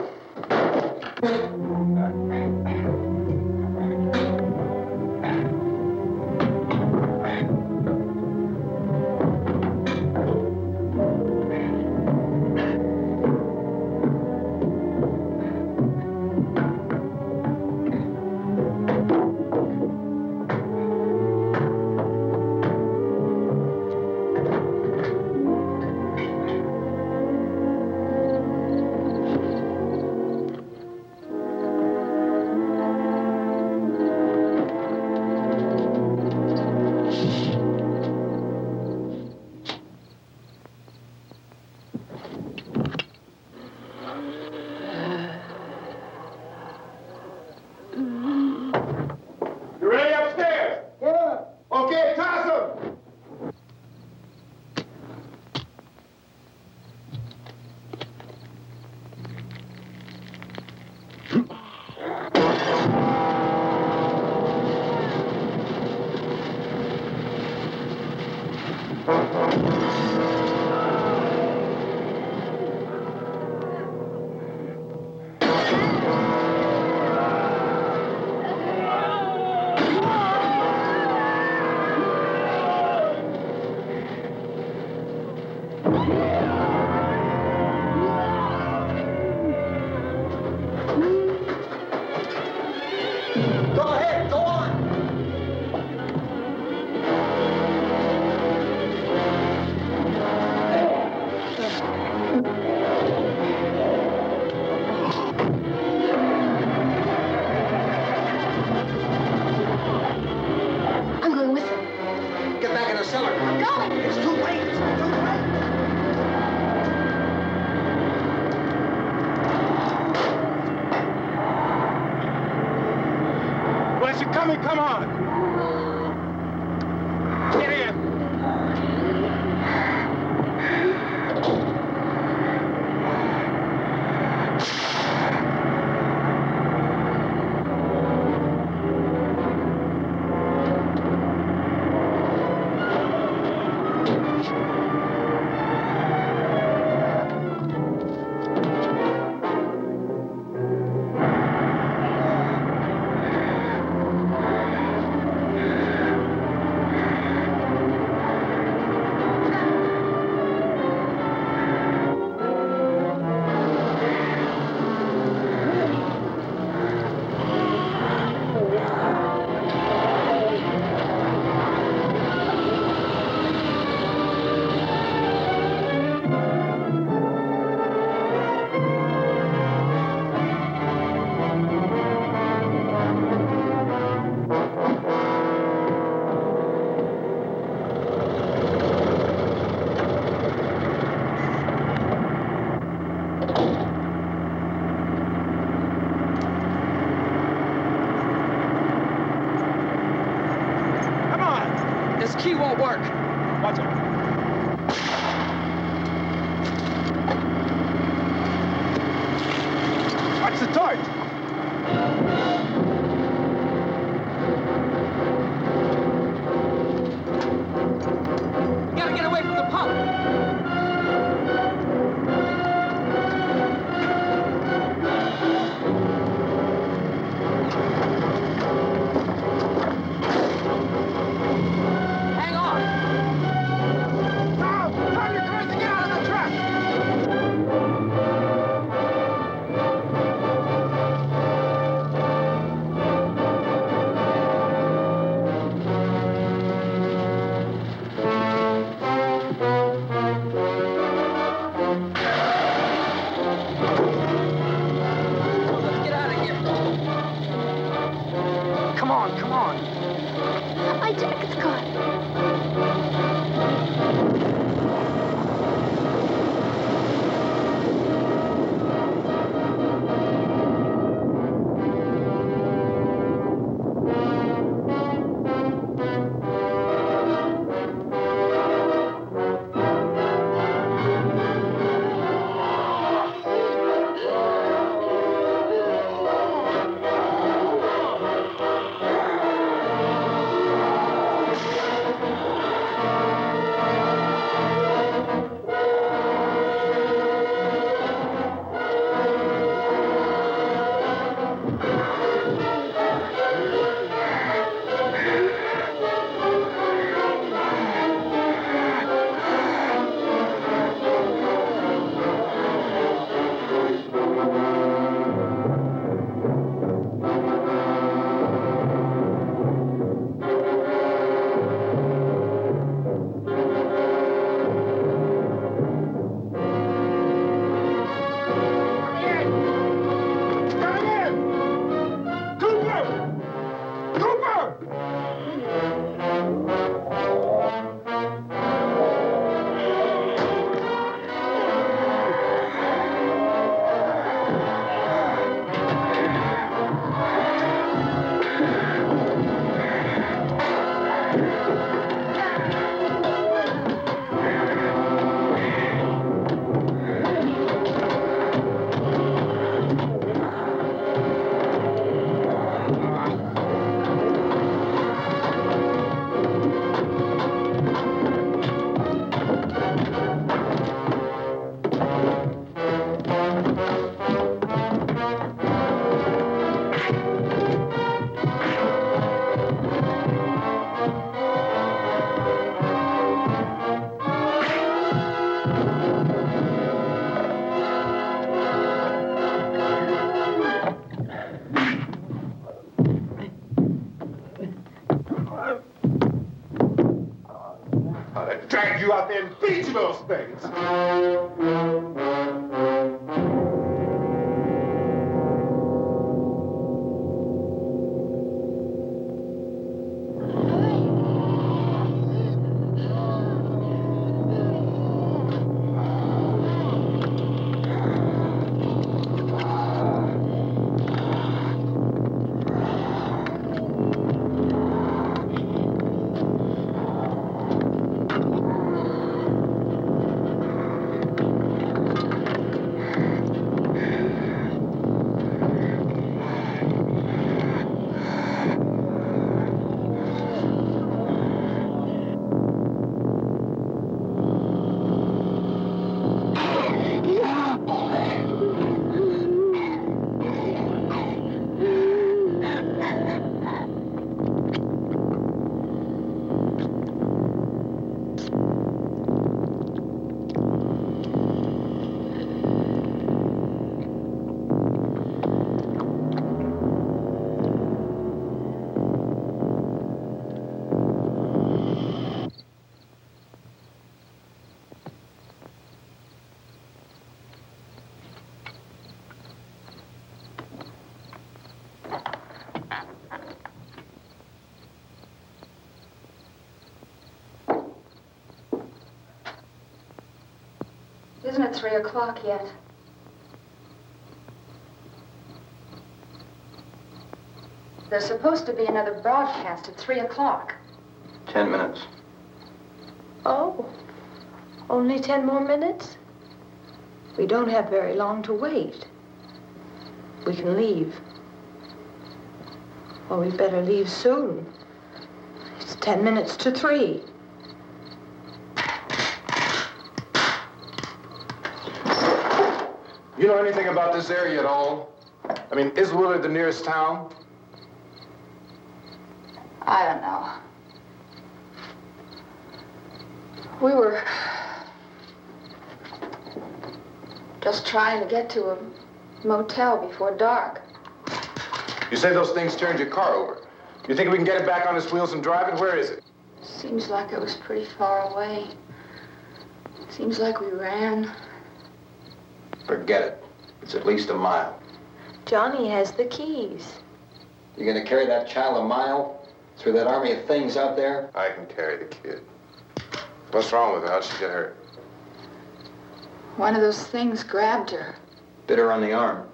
Come on. Get in. work. Watch it. Watch the torch. We gotta get away from the pump. Hang on. Tom, Tom, you're going to get out of the truck. Let's get out of here. Come on, come on. My jacket's caught. Drag you out there and beat you those things. Isn't it three o'clock yet? There's supposed to be another broadcast at three o'clock. Ten minutes. Oh, only ten more minutes? We don't have very long to wait. We can leave. Well, we better leave soon. It's ten minutes to three. You know anything about this area at all? I mean, is Willard the nearest town? I don't know. We were just trying to get to a motel before dark. You say those things turned your car over. You think we can get it back on its wheels and drive it? Where is it? Seems like it was pretty far away. Seems like we ran. Forget it. It's at least a mile. Johnny has the keys. You gonna carry that child a mile through that army of things out there? I can carry the kid. What's wrong with her? How'd she get hurt? One of those things grabbed her. Bit her on the arm.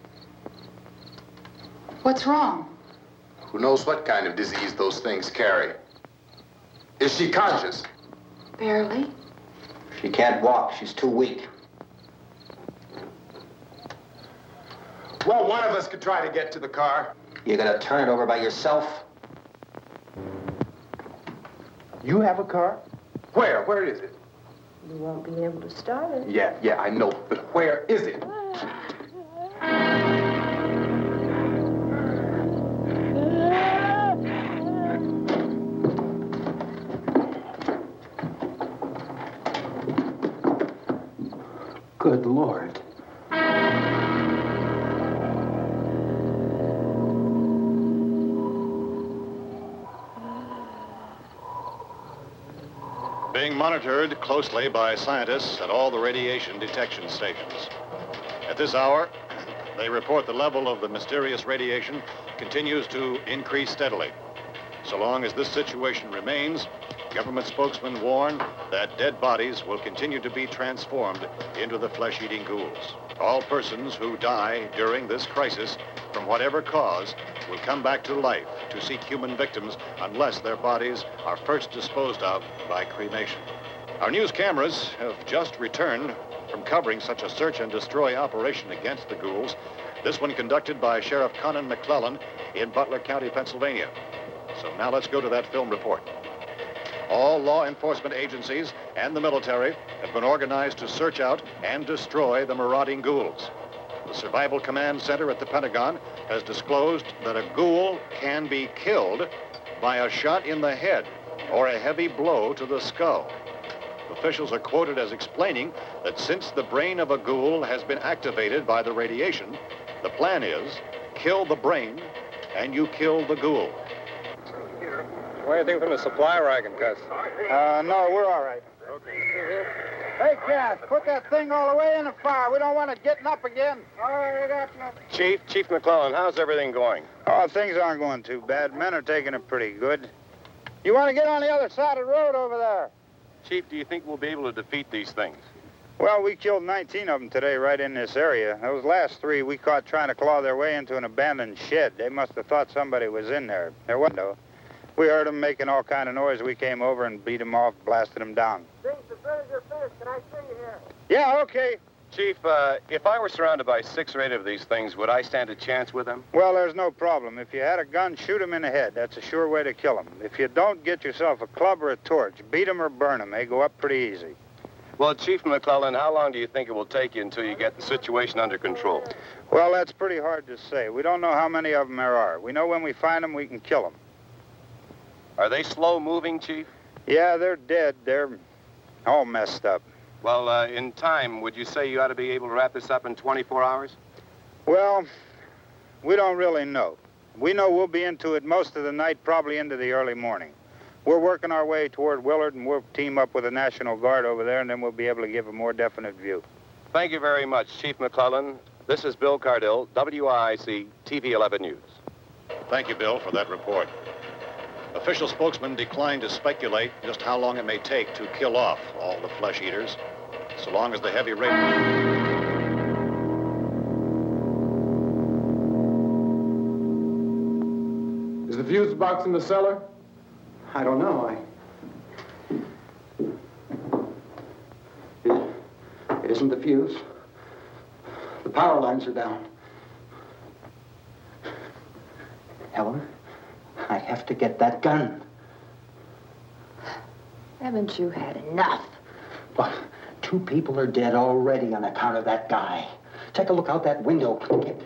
What's wrong? Who knows what kind of disease those things carry? Is she conscious? Barely. She can't walk. She's too weak. Well, one of us could try to get to the car. You gonna turn it over by yourself? You have a car? Where? Where is it? You won't be able to start it. Yeah, yeah, I know. But where is it? Good Lord. Being monitored closely by scientists at all the radiation detection stations. At this hour, they report the level of the mysterious radiation continues to increase steadily. So long as this situation remains, government spokesmen warn that dead bodies will continue to be transformed into the flesh-eating ghouls. All persons who die during this crisis, from whatever cause, will come back to life to seek human victims unless their bodies are first disposed of by cremation. Our news cameras have just returned from covering such a search and destroy operation against the ghouls, this one conducted by Sheriff Conan McClellan in Butler County, Pennsylvania. So now let's go to that film report. All law enforcement agencies and the military have been organized to search out and destroy the marauding ghouls. The Survival Command Center at the Pentagon has disclosed that a ghoul can be killed by a shot in the head or a heavy blow to the skull. Officials are quoted as explaining that since the brain of a ghoul has been activated by the radiation, the plan is kill the brain and you kill the ghoul. What do you think from the supply wagon, Gus? Uh, no, we're all right. Hey, Cass, put that thing all the way in the fire. We don't want it getting up again. All right, I got nothing. Chief, Chief McClellan, how's everything going? Oh, things aren't going too bad. Men are taking it pretty good. You want to get on the other side of the road over there? Chief, do you think we'll be able to defeat these things? Well, we killed nineteen of them today right in this area. Those last three we caught trying to claw their way into an abandoned shed. They must have thought somebody was in there. There wasn't, though. We heard them making all kind of noise. We came over and beat them off, blasted them down. Things as good as you're finished. Can I see you here? Yeah, okay. Chief, uh, if I were surrounded by six or eight of these things, would I stand a chance with them? Well, there's no problem. If you had a gun, shoot them in the head. That's a sure way to kill them. If you don't, get yourself a club or a torch. Beat them or burn them. They go up pretty easy. Well, Chief McClellan, how long do you think it will take you until you get the situation under control? Well, that's pretty hard to say. We don't know how many of them there are. We know when we find them, we can kill them. Are they slow-moving, Chief? Yeah, they're dead. They're all messed up. Well, uh, in time, would you say you ought to be able to wrap this up in twenty-four hours? Well, we don't really know. We know we'll be into it most of the night, probably into the early morning. We're working our way toward Willard, and we'll team up with the National Guard over there, and then we'll be able to give a more definite view. Thank you very much, Chief McClellan. This is Bill Cardill, W I I C T V eleven News. Thank you, Bill, for that report. Official spokesman declined to speculate just how long it may take to kill off all the flesh eaters, so long as the heavy rain... Is the fuse box in the cellar? I don't know. I... isn't the fuse. The power lines are down. Helen, I have to get that gun. Haven't you had enough? Well, two people are dead already on account of that guy. Take a look out that window. Get...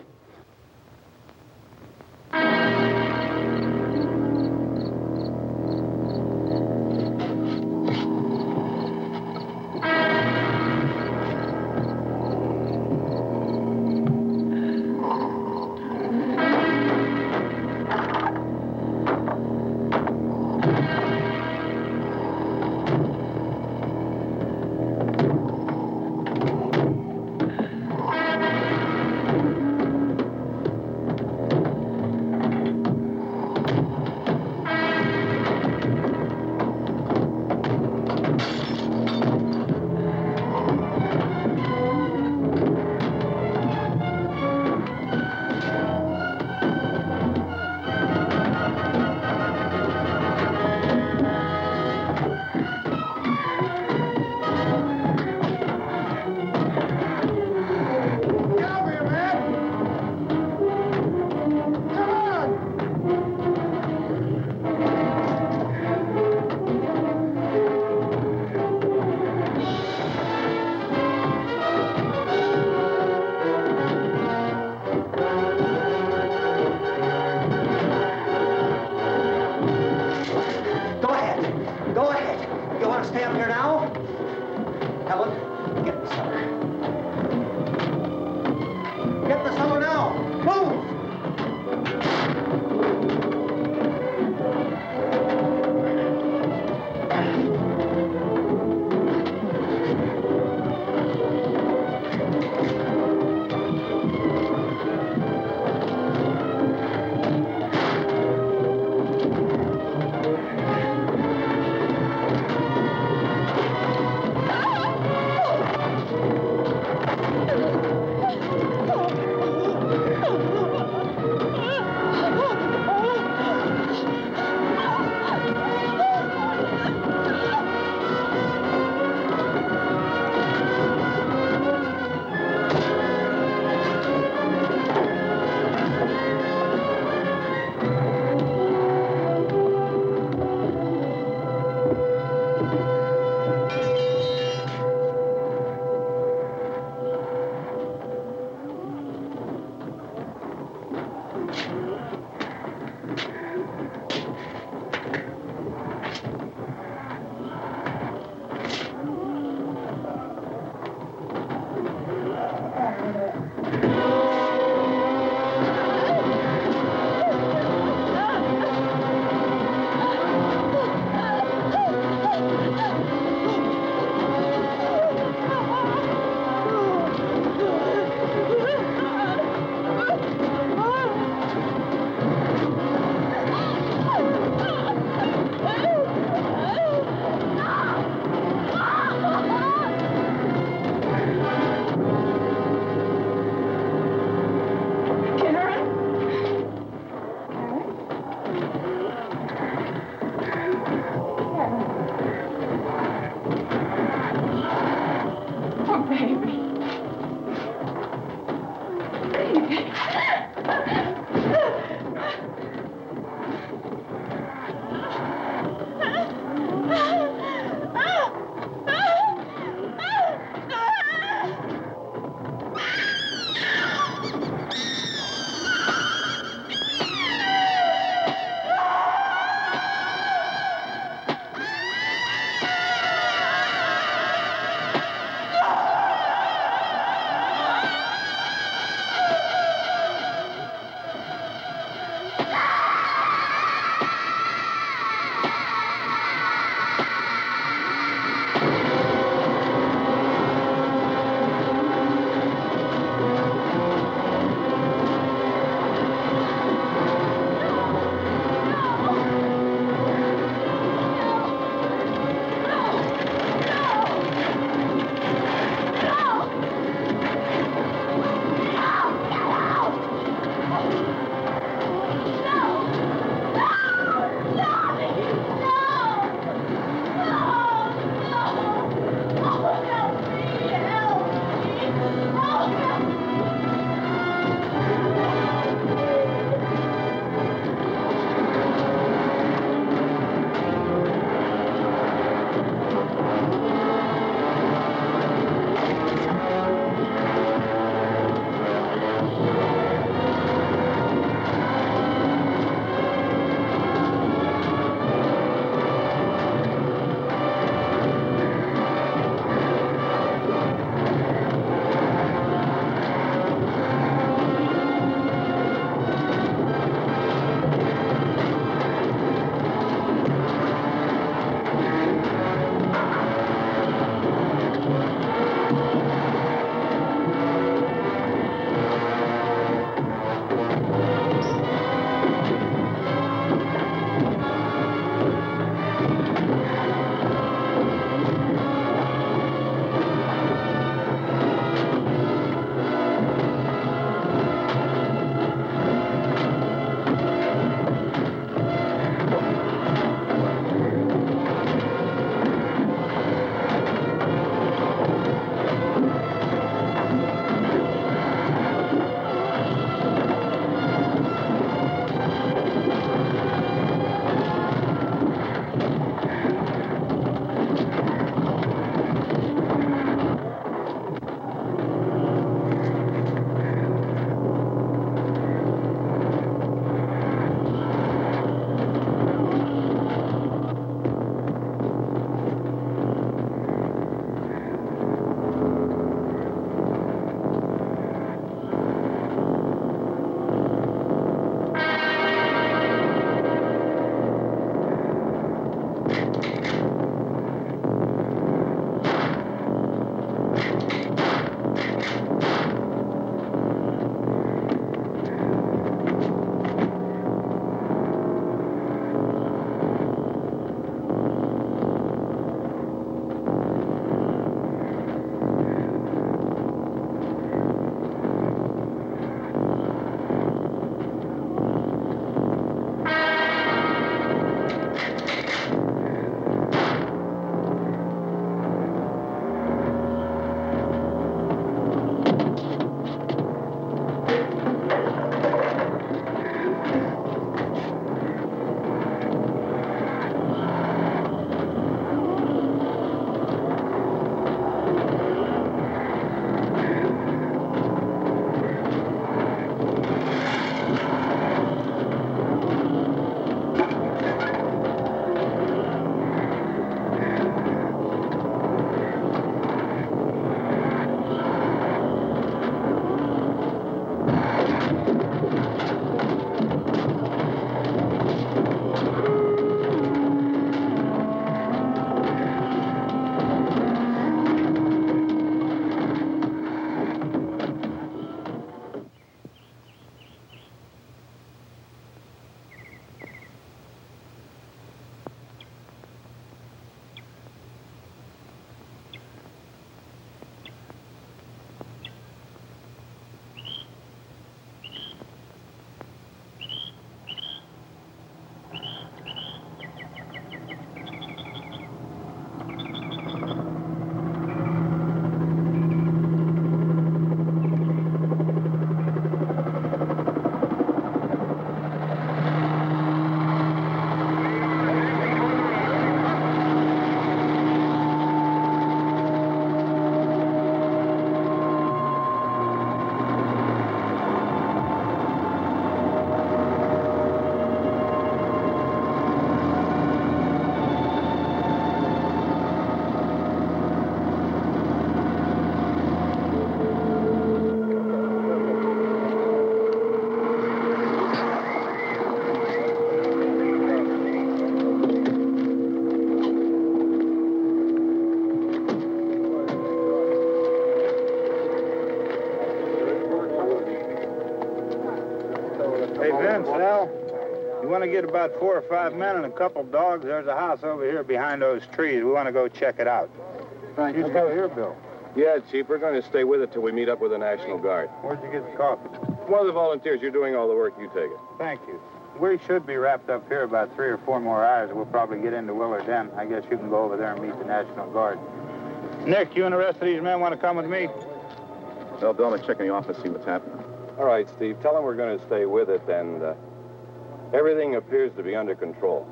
Hey, Vince, Al, you want to get about four or five men and a couple dogs? There's a house over here behind those trees. We want to go check it out. Right. You go here, Bill. Yeah, Chief, we're going to stay with it till we meet up with the National Guard. Where'd you get the coffee? One of the volunteers. You're doing all the work. You take it. Thank you. We should be wrapped up here about three or four more hours. We'll probably get into Willard then. I guess you can go over there and meet the National Guard. Nick, you and the rest of these men want to come with me? Well, Bill, let's check in the office, see what's happening. All right, Steve. Tell them we're going to stay with it, and uh, everything appears to be under control.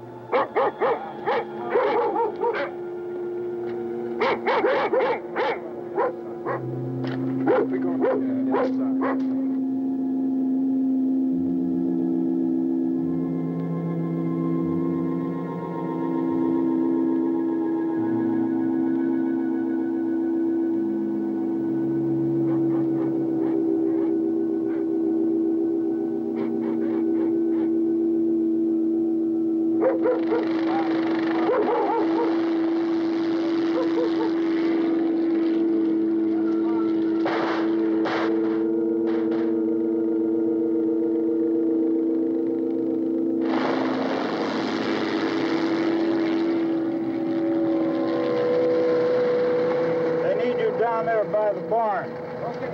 Down there by the barn. Okay.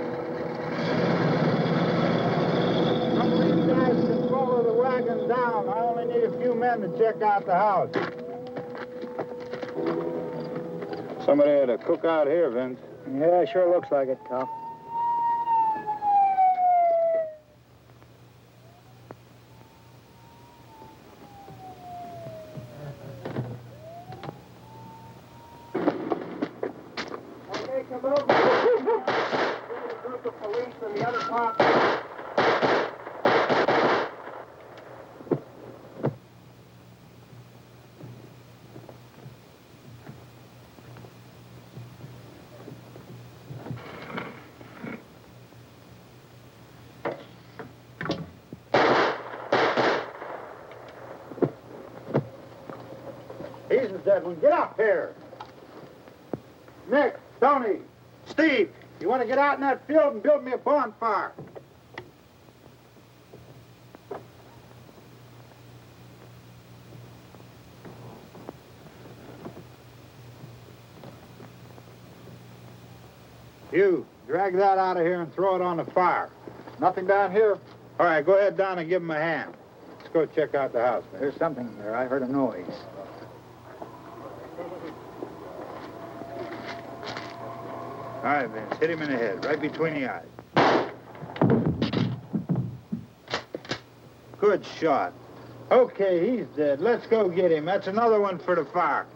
Some of these guys can follow the wagon down. I only need a few men to check out the house. Somebody had a cookout here, Vince. Yeah, sure looks like it, Cal. He's the dead one. Get up here. Nick, Tony, Steve, you want to get out in that field and build me a bonfire? You, drag that out of here and throw it on the fire. Nothing down here. All right, go ahead down and give him a hand. Let's go check out the house. There's something there. I heard a noise. All right, Vince, hit him in the head, right between the eyes. Good shot. Okay, he's dead. Let's go get him. That's another one for the fire.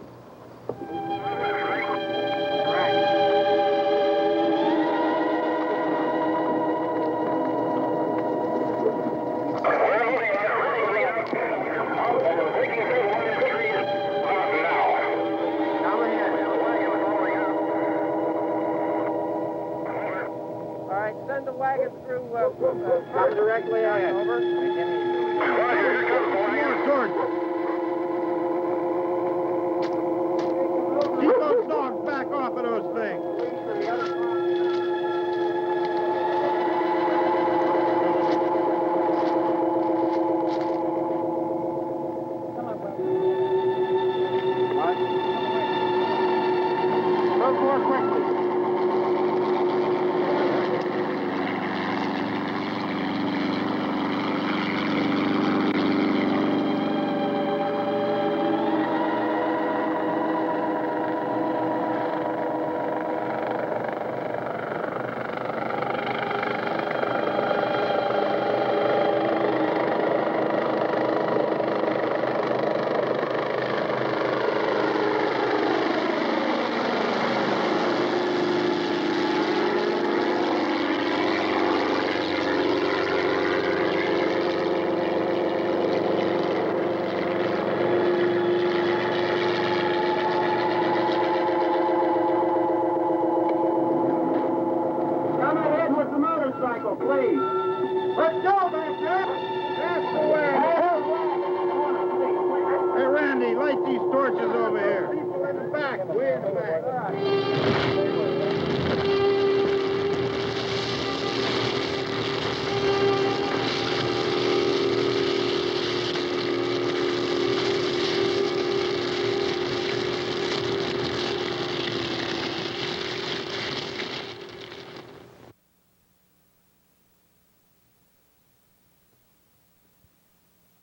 Send the wagon through, uh, uh, come directly on over. Keep those dogs back off of those things.